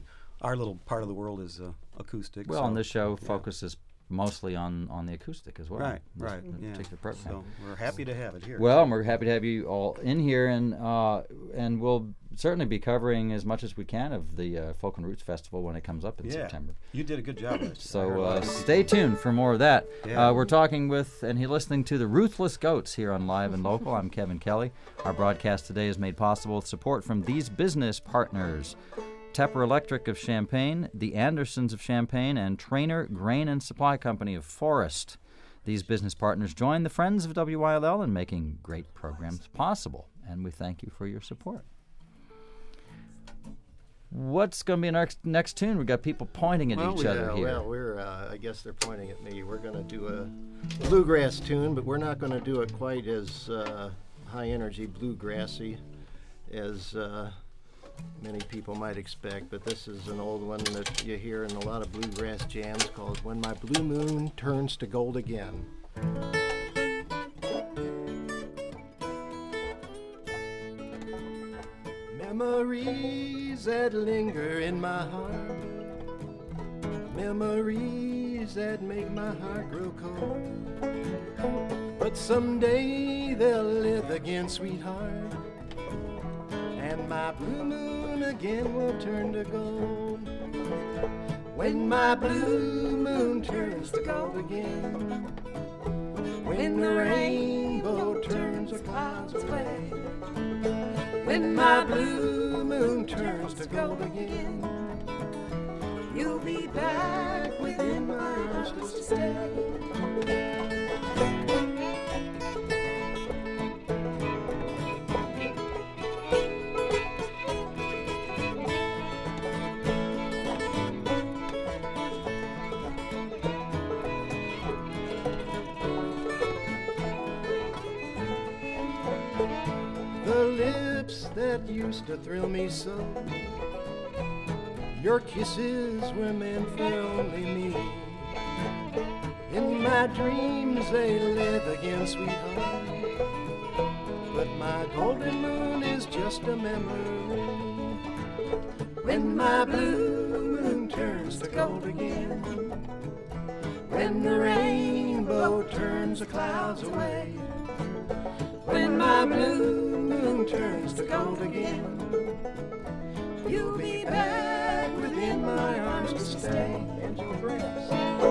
Speaker 5: our little part of the world is acoustic.
Speaker 1: Well,
Speaker 5: so,
Speaker 1: and this show focuses mostly on the acoustic as well.
Speaker 5: Right,
Speaker 1: this
Speaker 5: right. Yeah.
Speaker 1: particular program.
Speaker 5: So we're happy to have it here.
Speaker 1: Well, we're happy to have you all in here, and we'll certainly be covering as much as we can of the Folk and Roots Festival when it comes up in September.
Speaker 5: You did a good job. Last
Speaker 1: So stay tuned for more of that.
Speaker 5: Yeah.
Speaker 1: We're talking with, and you're listening to the Ruthless Goats here on Live and Local. I'm Kevin Kelly. Our broadcast today is made possible with support from these business partners: Tepper Electric of Champaign, the Andersons of Champaign, and Trainer Grain and Supply Company of Forest. These business partners join the Friends of WYLL in making great programs possible, and we thank you for your support. What's going to be our next tune? We've got people pointing at each other here.
Speaker 6: Well, we're, I guess they're pointing at me. We're going to do a bluegrass tune, but we're not going to do it quite as high-energy bluegrassy as many people might expect. But this is an old one that you hear in a lot of bluegrass jams called "When My Blue Moon Turns to Gold Again." Memories that linger in my heart, memories that make my heart grow cold. But someday they'll live again, sweetheart, and my blue moon again will turn to gold. When my blue moon turns to gold again, when the rainbow turns the clouds away, when my blue moon turns to gold again, you'll be back within my arms to stay. That used to thrill me so, your kisses were meant for only me. In my dreams they live again, sweetheart, but my golden moon is just a memory. When my blue moon turns to gold again, when the rainbow turns the clouds away, when my blue moon turns to gold again, you'll be back within my arms to stay. And your breath.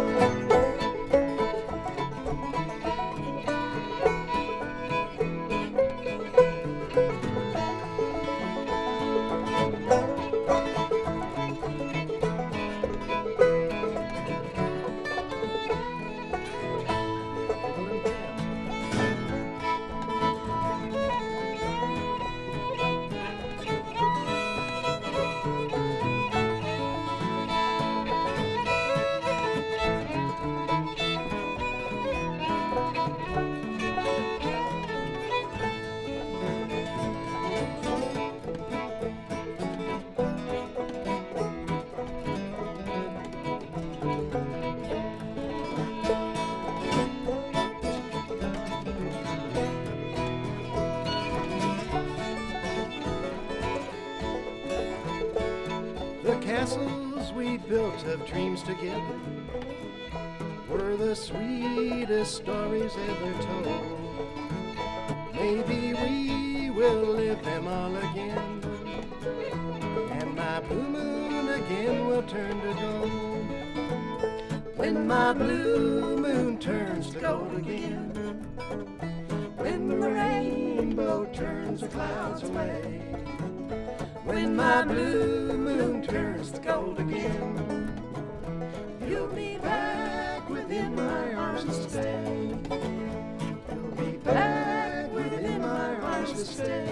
Speaker 6: Castles we built of dreams together were the sweetest stories ever told. Maybe we will live them all again, and my blue moon again will turn to gold. When my blue moon turns to gold again, when the rainbow turns the clouds away, when my blue moon turns to gold again, you'll be back within my arms to stay. You'll be back within my arms to stay.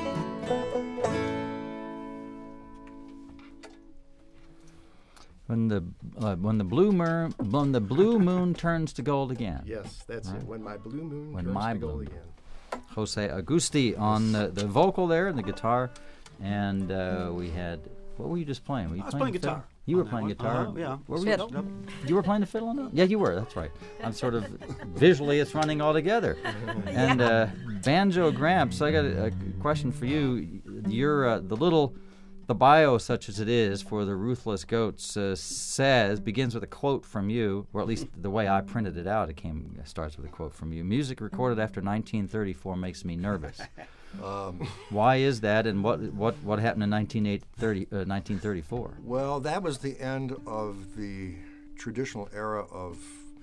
Speaker 1: When the blue moon turns to gold again.
Speaker 6: Yes, that's it. When my blue moon
Speaker 1: When
Speaker 6: turns
Speaker 1: my
Speaker 6: to
Speaker 1: blue
Speaker 6: gold
Speaker 1: moon.
Speaker 6: again.
Speaker 1: Jose Agusti on the vocal there and the guitar, and we had. What were you just playing? Were you
Speaker 5: I was
Speaker 1: playing
Speaker 5: playing guitar.
Speaker 1: You were
Speaker 5: on that
Speaker 1: playing
Speaker 5: one.
Speaker 1: guitar.
Speaker 5: Yeah.
Speaker 1: What were
Speaker 4: Fiddle.
Speaker 1: You were playing the fiddle on that? Yeah, you were. That's right. I'm sort of visually, it's running all together. And Banjo Gramps, I got a question for you. You're the little the bio, such as it is, for the Ruthless Goats begins with a quote from you, or at least the way I printed it out, it starts with a quote from you. Music recorded after 1934 makes me nervous. Why is that, and what happened in 1934?
Speaker 3: Well, that was the end of the traditional era of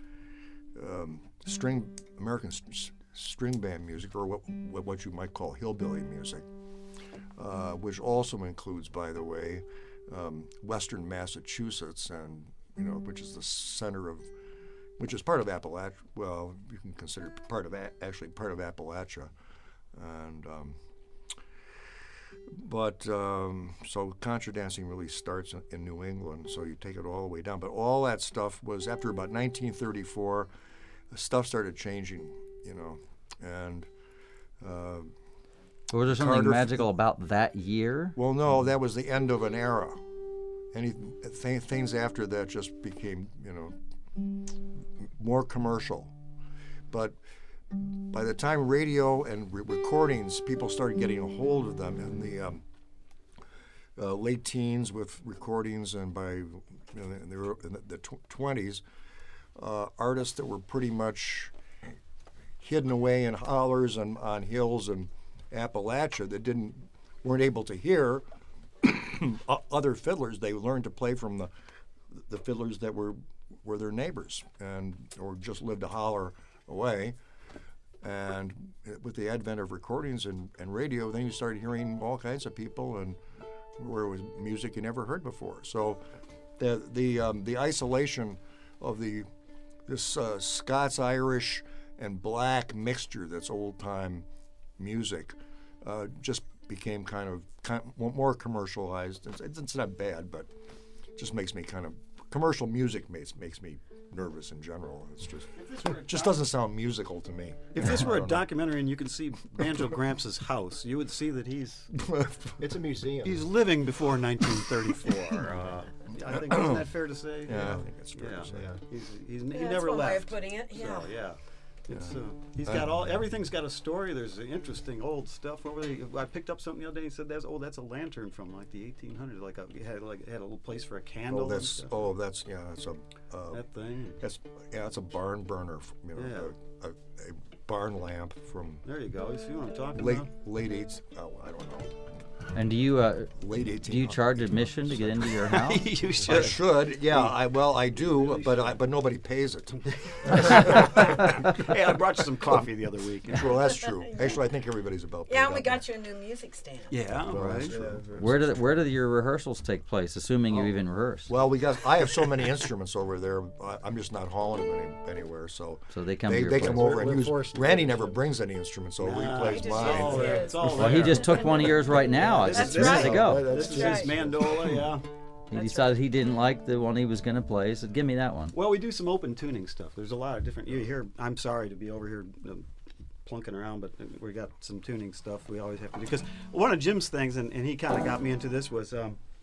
Speaker 3: American string band music, or what you might call hillbilly music, which also includes, by the way, Western Massachusetts, and which is the center of, which is part of Appalachia. Well, you can consider part of Appalachia, and so contra dancing really starts in New England. So you take it all the way down, but all that stuff was after about 1934. The stuff started changing, and.
Speaker 1: Was there something magical about that year?
Speaker 3: Well, no, that was the end of an era. Things after that just became, more commercial. But by the time radio and recordings, people started getting a hold of them in the late teens with recordings, and by the 20s, artists that were pretty much hidden away in hollers and on hills and Appalachia that weren't able to hear other fiddlers. They learned to play from the fiddlers that were their neighbors or just lived a holler away. And with the advent of recordings and radio, then you started hearing all kinds of people, and where it was music you never heard before. So the isolation of this Scots-Irish and black mixture that's old-time music just became kind of more commercialized. It's not bad, but it just makes me commercial music makes me nervous in general. It just doesn't sound musical to me.
Speaker 5: If this were a documentary and you could see Banjo Gramps' house, you would see that
Speaker 6: it's a museum.
Speaker 5: He's living before 1934. I think, isn't that fair to say?
Speaker 3: Yeah, I think it's fair to say.
Speaker 5: Yeah. He
Speaker 4: That's
Speaker 5: never
Speaker 4: one
Speaker 5: left.
Speaker 4: way of putting it. Yeah.
Speaker 5: So, yeah. He's got everything's got a story. There's interesting old stuff. I picked up something the other day. He said that's a lantern from like the 1800s. It had a little place for a candle.
Speaker 3: That's
Speaker 5: that thing.
Speaker 3: That's a barn burner. A barn lamp from.
Speaker 5: There you go. You see what I'm talking about?
Speaker 3: Late 8th. Oh, I don't know.
Speaker 1: And do you
Speaker 3: late 1800s.
Speaker 1: Do you charge admission to get into your house?
Speaker 5: You should.
Speaker 3: I should. Yeah. I do, but nobody pays it.
Speaker 5: Hey, I brought you some coffee the other week.
Speaker 3: Well, that's true. Actually, I think everybody's about.
Speaker 4: Yeah, and we got you a new music stand.
Speaker 5: Yeah, right.
Speaker 1: Where do your rehearsals take place? Assuming you even rehearse.
Speaker 3: Well, I have so many instruments over there. I'm just not hauling them anywhere. So
Speaker 1: they come.
Speaker 3: They come over and use. Randy never brings any instruments over. He plays mine.
Speaker 5: It's all
Speaker 1: well, he just took one of yours right now.
Speaker 4: That's right.
Speaker 1: To go.
Speaker 5: This is his mandola, yeah.
Speaker 1: He decided he didn't like the one he was going to play, so give me that one.
Speaker 5: Well, we do some open tuning stuff. There's a lot of different. You hear? I'm sorry to be over here plunking around, but we got some tuning stuff we always have to do. Because one of Jim's things, and he kind of got me into this, was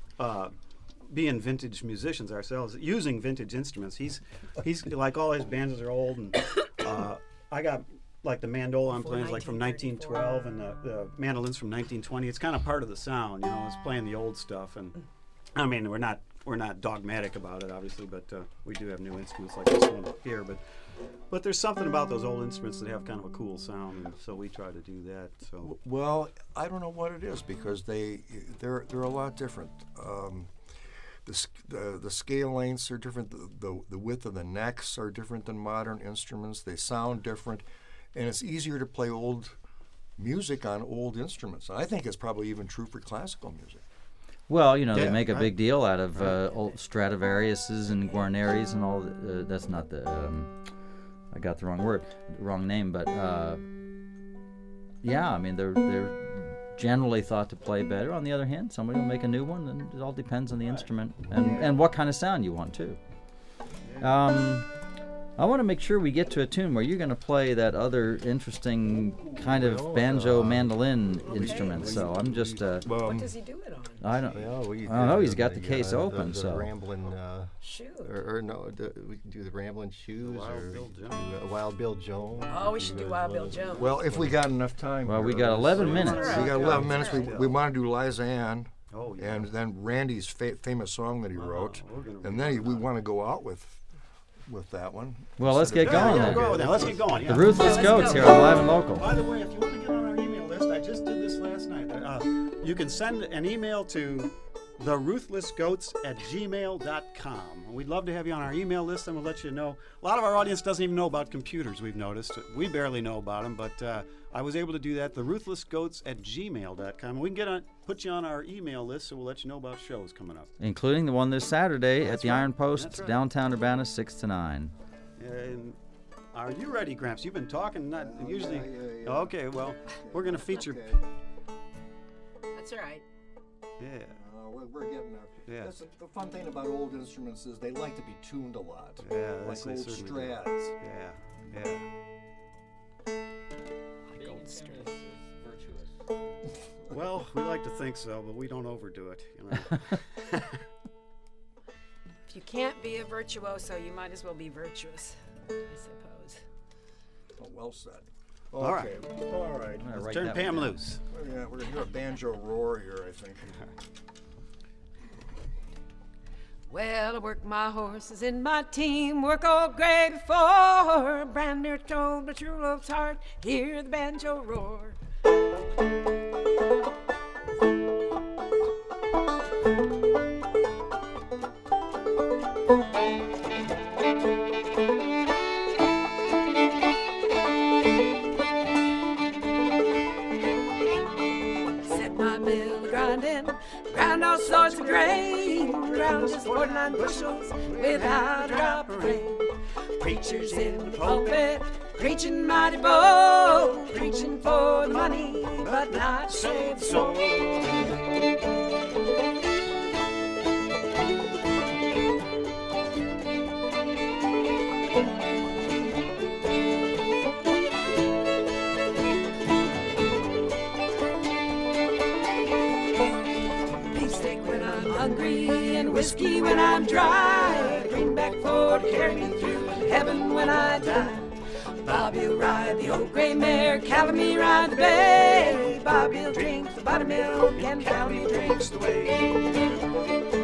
Speaker 5: being vintage musicians ourselves, using vintage instruments. He's like all his bands are old, and I got. Like the mandola I'm playing is like from 1912, and the mandolin's from 1920. It's kind of part of the sound, it's playing the old stuff. And I mean, we're not dogmatic about it, obviously, but we do have new instruments like this one here. But there's something about those old instruments that have kind of a cool sound, and so we try to do that. So
Speaker 3: well, I don't know what it is, because they're a lot different. The scale lengths are different. The width of the necks are different than modern instruments. They sound different. And it's easier to play old music on old instruments. I think it's probably even true for classical music.
Speaker 1: Well, they make a big deal out of old Stradivariuses and Guarneris and all. That's not the. I got the wrong name. But yeah, I mean they're generally thought to play better. On the other hand, somebody will make a new one, and it all depends on the instrument and what kind of sound you want too. I want to make sure we get to a tune where you're going to play that other interesting kind of banjo mandolin instrument. So I'm just.
Speaker 4: What does he do it on?
Speaker 1: I don't know. He's got the case open.
Speaker 6: The
Speaker 1: so.
Speaker 6: Ramblin'
Speaker 4: Shoot.
Speaker 6: Or no, we can do the Ramblin' Shoes
Speaker 5: Wild Bill Jones.
Speaker 6: Wild Bill Jones.
Speaker 4: Oh, we should do Wild Bill Jones.
Speaker 3: Well, if we got enough time.
Speaker 1: Well, we got 11 minutes.
Speaker 3: We got 11 minutes. We want to do Liza Ann.
Speaker 5: Oh, Oh, yeah.
Speaker 3: And then Randy's famous song that he wrote. And then we want to go out with that one.
Speaker 1: Well, let's get going then.
Speaker 5: Let's get going. Yeah.
Speaker 1: The Ruthless Goats here on Live and Local.
Speaker 5: By the way, if you want to get on our email list, I just did this last night. You can send an email to theruthlessgoats@gmail.com. We'd love to have you on our email list, and we'll let you know. A lot of our audience doesn't even know about computers, we've noticed. We barely know about them, but I was able to do that, theruthlessgoats@gmail.com. We can put you on our email list, so we'll let you know about shows coming up.
Speaker 1: Including the one this Saturday at the
Speaker 5: right.
Speaker 1: Iron Post,
Speaker 5: That's right.
Speaker 1: downtown Urbana, 6 to 9.
Speaker 5: And are you ready, Gramps? You've been talking, not usually.
Speaker 3: yeah.
Speaker 5: Okay, well, we're going to feature.
Speaker 3: Okay.
Speaker 4: That's all right.
Speaker 5: Yeah.
Speaker 3: We're getting there.
Speaker 5: Yeah.
Speaker 3: That's the fun thing about old instruments is they like to be tuned a lot.
Speaker 5: Yeah,
Speaker 3: like
Speaker 5: they
Speaker 3: old
Speaker 5: certainly do.
Speaker 3: Strads.
Speaker 5: Yeah. Well, we like to think so, but we don't overdo it. You know?
Speaker 4: If you can't be a virtuoso, you might as well be virtuous, I suppose.
Speaker 3: Oh, well said.
Speaker 5: All right.
Speaker 3: All right.
Speaker 1: I'm gonna
Speaker 5: Let's
Speaker 1: write
Speaker 5: turn
Speaker 1: that
Speaker 5: Pam
Speaker 1: one down.
Speaker 5: loose.
Speaker 3: Yeah, we're going to hear a banjo roar here, I think.
Speaker 4: Well, I work my horses in my team, work all gray before. Brand new told my true love's heart, hear the banjo roar. Set my mill grinding, ground all sorts of grain, ground just 49 bushels without a drop of rain. Preachers in the pulpit, preaching mighty bold, preaching for the money, but not to save the soul. Beefsteak when I'm hungry and whiskey when I'm dry. Greenback Ford carry me through heaven when I die. Bobby'll ride the old gray mare, Calamie ride the bay. Bobby'll drink the buttermilk and Calamie drinks the whey.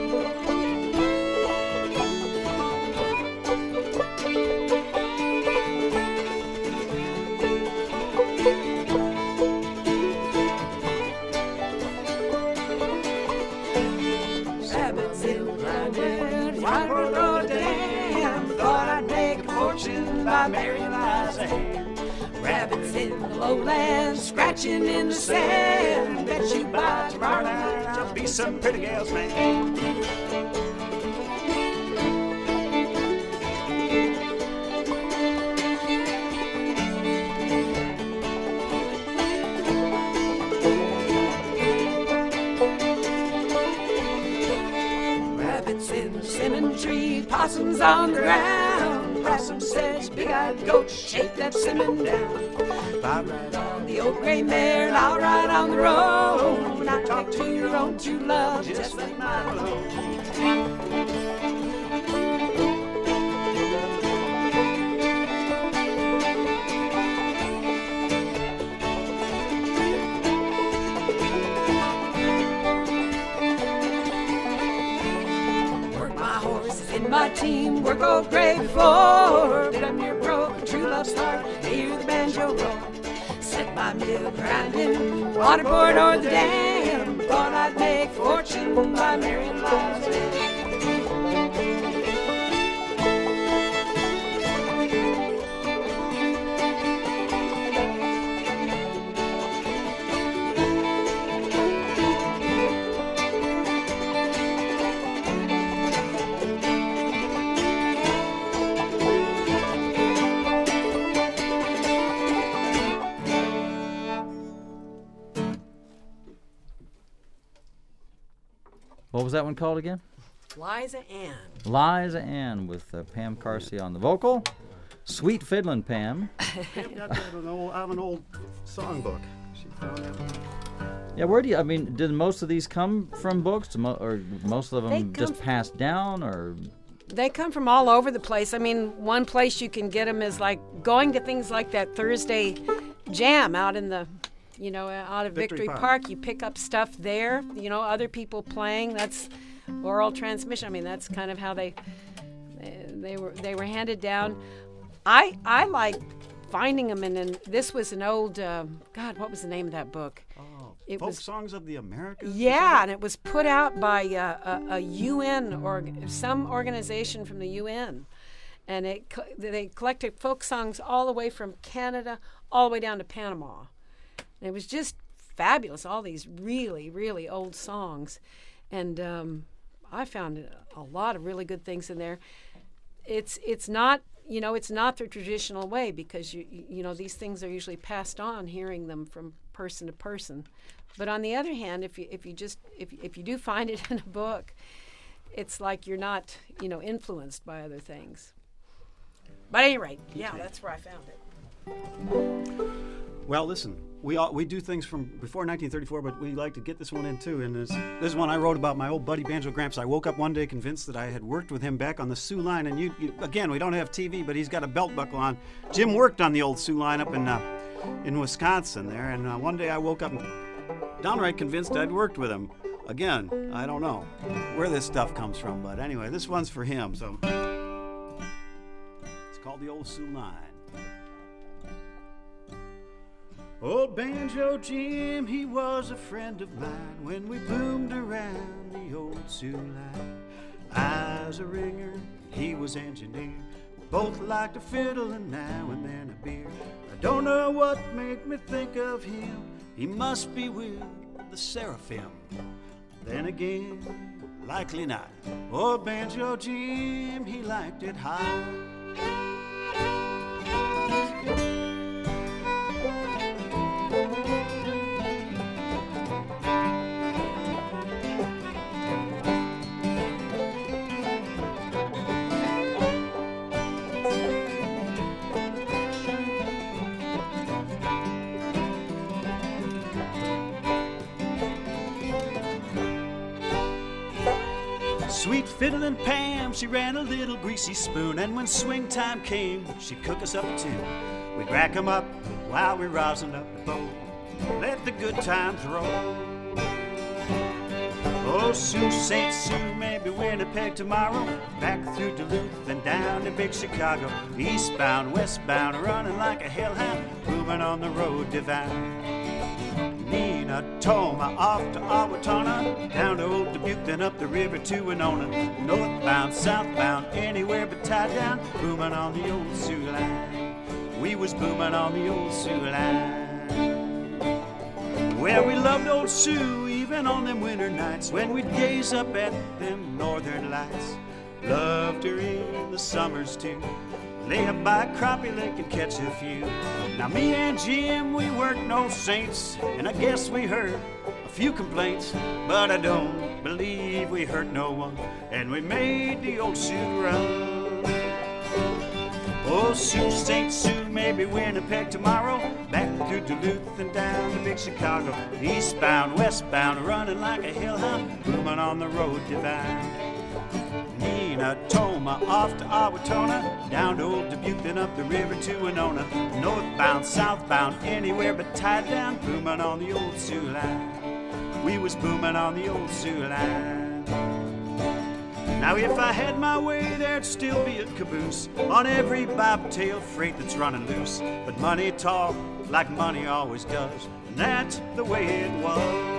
Speaker 4: Rabbits in the blinded, wide world road to Ham. Thought I'd make a fortune by marrying Liza Ham. Rabbits in the lowlands, scratching in the sand. Bet you by tomorrow night I'll be some pretty gal's man. Rabbits in the cemetery, possums on the ground. Possum says, big-eyed goat, shake that cinnamon down. I'll ride on the old gray mare, and I'll ride on the road. When I talk to your own true love, just like mine alone. Work my horses in my team, work old gray before. But I'm near broke, true love's heart, hear the banjo roar. Set my mill grinding, water poured o'er the dam. Thought I'd make fortune by marrying Liza Lamb.
Speaker 1: What was that one called again?
Speaker 4: Liza Ann.
Speaker 1: Liza Ann with Pam Carsey on the vocal. Sweet fiddlin', Pam.
Speaker 5: Pam got that out of an old songbook. She found that one.
Speaker 1: Yeah, where do you, I mean, did most of these come from books, or most of
Speaker 4: They
Speaker 1: them
Speaker 4: come
Speaker 1: just passed down, or?
Speaker 4: They come from all over the place. I mean, one place you can get them is like going to things like that Thursday jam out in the out of
Speaker 5: Victory
Speaker 4: Victory
Speaker 5: Park.
Speaker 4: Park. You pick up stuff there, other people playing. That's oral transmission. I mean, that's kind of how they were handed down. I like finding them, and this was an old, God, what was the name of that book? It
Speaker 5: Folk
Speaker 4: was
Speaker 5: Songs of the Americas?
Speaker 4: Yeah, and it was put out by a UN or some organization from the UN, and they collected folk songs all the way from Canada all the way down to Panama. And it was just fabulous, all these really, really old songs, and I found a lot of really good things in there. It's not it's not the traditional way, because these things are usually passed on, hearing them from person to person. But on the other hand, if you do find it in a book, it's like you're not influenced by other things. But at any rate, yeah, that's where I found it.
Speaker 5: Well, listen, we do things from before 1934, but we like to get this one in too. And this is one I wrote about my old buddy Banjo Gramps. I woke up one day convinced that I had worked with him back on the Sioux line. And you again, we don't have TV, but he's got a belt buckle on. Jim worked on the old Sioux line up in Wisconsin there. And one day I woke up downright convinced I'd worked with him. Again, I don't know where this stuff comes from, but anyway, this one's for him. So it's called the Old Sioux Line. Old Banjo Jim, he was a friend of mine when we boomed around the old Sioux line. I was a ringer, he was engineer. We both liked a fiddle and now and then a beer. I don't know what made me think of him. He must be with the Seraphim. Then again, likely not. Old Banjo Jim, he liked it high. Sweet fiddlin' Pam, she ran a little greasy spoon, and when swing time came, she'd cook us up a tune. We'd rack 'em up while we rosin up the bowl, let the good times roll. Oh, Sioux, St. Sue, maybe Winnipeg tomorrow, back through Duluth and down to big Chicago, eastbound, westbound, running like a hellhound, moving on the road divine. Nina, Toma, off to Owatonna, down to Old Dubuque, then up the river to Winona. Northbound, southbound, anywhere but tied down, booming on the old Sioux line. We was booming on the old Sioux line. Well, we loved old Sioux, even on them winter nights, when we'd gaze up at them northern lights. Loved her in the summers too, lay up by Crappie Lake and catch a few. Now me and Jim, we weren't no saints, and I guess we heard a few complaints, but I don't believe we hurt no one, and we made the old Sioux run. Oh, Sioux, St. Sue, maybe Winnipeg tomorrow, back through Duluth and down to big Chicago, eastbound, westbound, running like a hellhound, booming on the road divine. Nina, Toma, off to Owatonna, down to Old Dubuque, then up the river to Winona. Northbound, southbound, anywhere but tied down, booming on the old Sioux line. We was booming on the old Sioux line. Now if I had my way, there'd still be a caboose on every bobtail freight that's running loose. But money talk like money always does, and that's the way it was.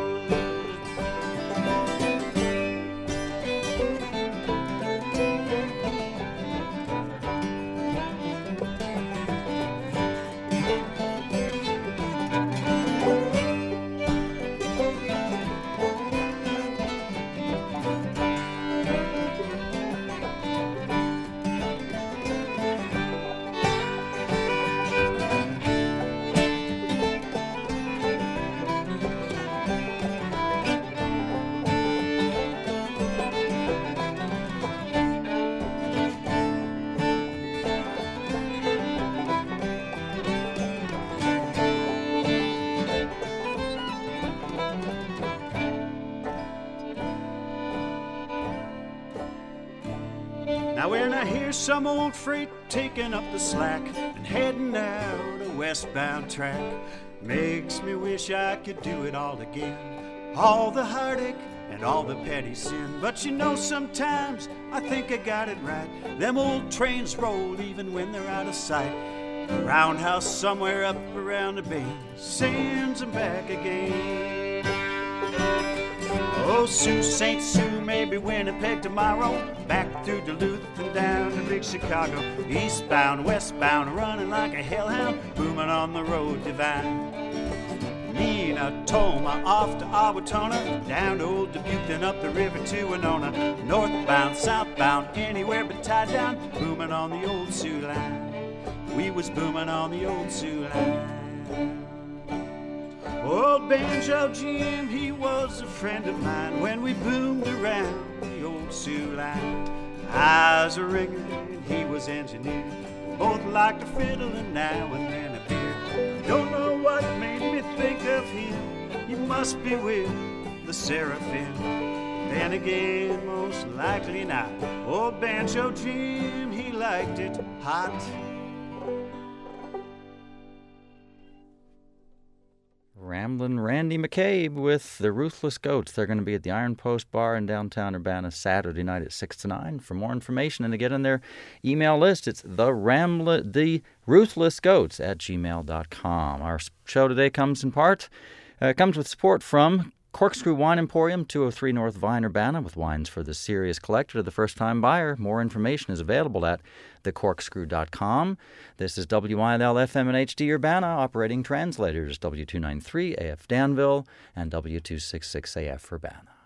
Speaker 5: Now when I hear some old freight taking up the slack and heading out of
Speaker 8: westbound track makes me wish I could do it all again. All the heartache and all the petty sin. But you know, sometimes I think I got it right. Them old trains roll even when they're out of sight. A roundhouse somewhere up around the bend sends them back again. Oh, Sault Ste. Sue, maybe Winnipeg tomorrow. Back through Duluth and down to big Chicago. Eastbound, westbound, running like a hellhound, booming on the road divine. Nina, Toma, off to Awatona, down to Old Dubuque, then up the river to Winona. Northbound, southbound, anywhere but tied down, booming on the old Sioux line. We was booming on the old Sioux line. Old Banjo Jim, he was a friend of mine when we boomed around the old Sioux line. I was a ringer and he was engineer. Both liked to fiddle and now and then a beer. Don't know what made me think of him. He must be with the Seraphim. Then again, most likely not. Old Banjo Jim, he liked it hot.
Speaker 1: Ramblin' Randy McCabe with the Ruthless Goats. They're going to be at the Iron Post Bar in downtown Urbana Saturday night at 6 to 9. For more information and to get on their email list, it's theruthlessgoats@gmail.com. Our show today comes with support from Corkscrew Wine Emporium, 203 North Vine, Urbana, with wines for the serious collector to the first-time buyer. More information is available at thecorkscrew.com. This is WILL-FM and HD Urbana, operating translators W293 AF Danville and W266 AF Urbana.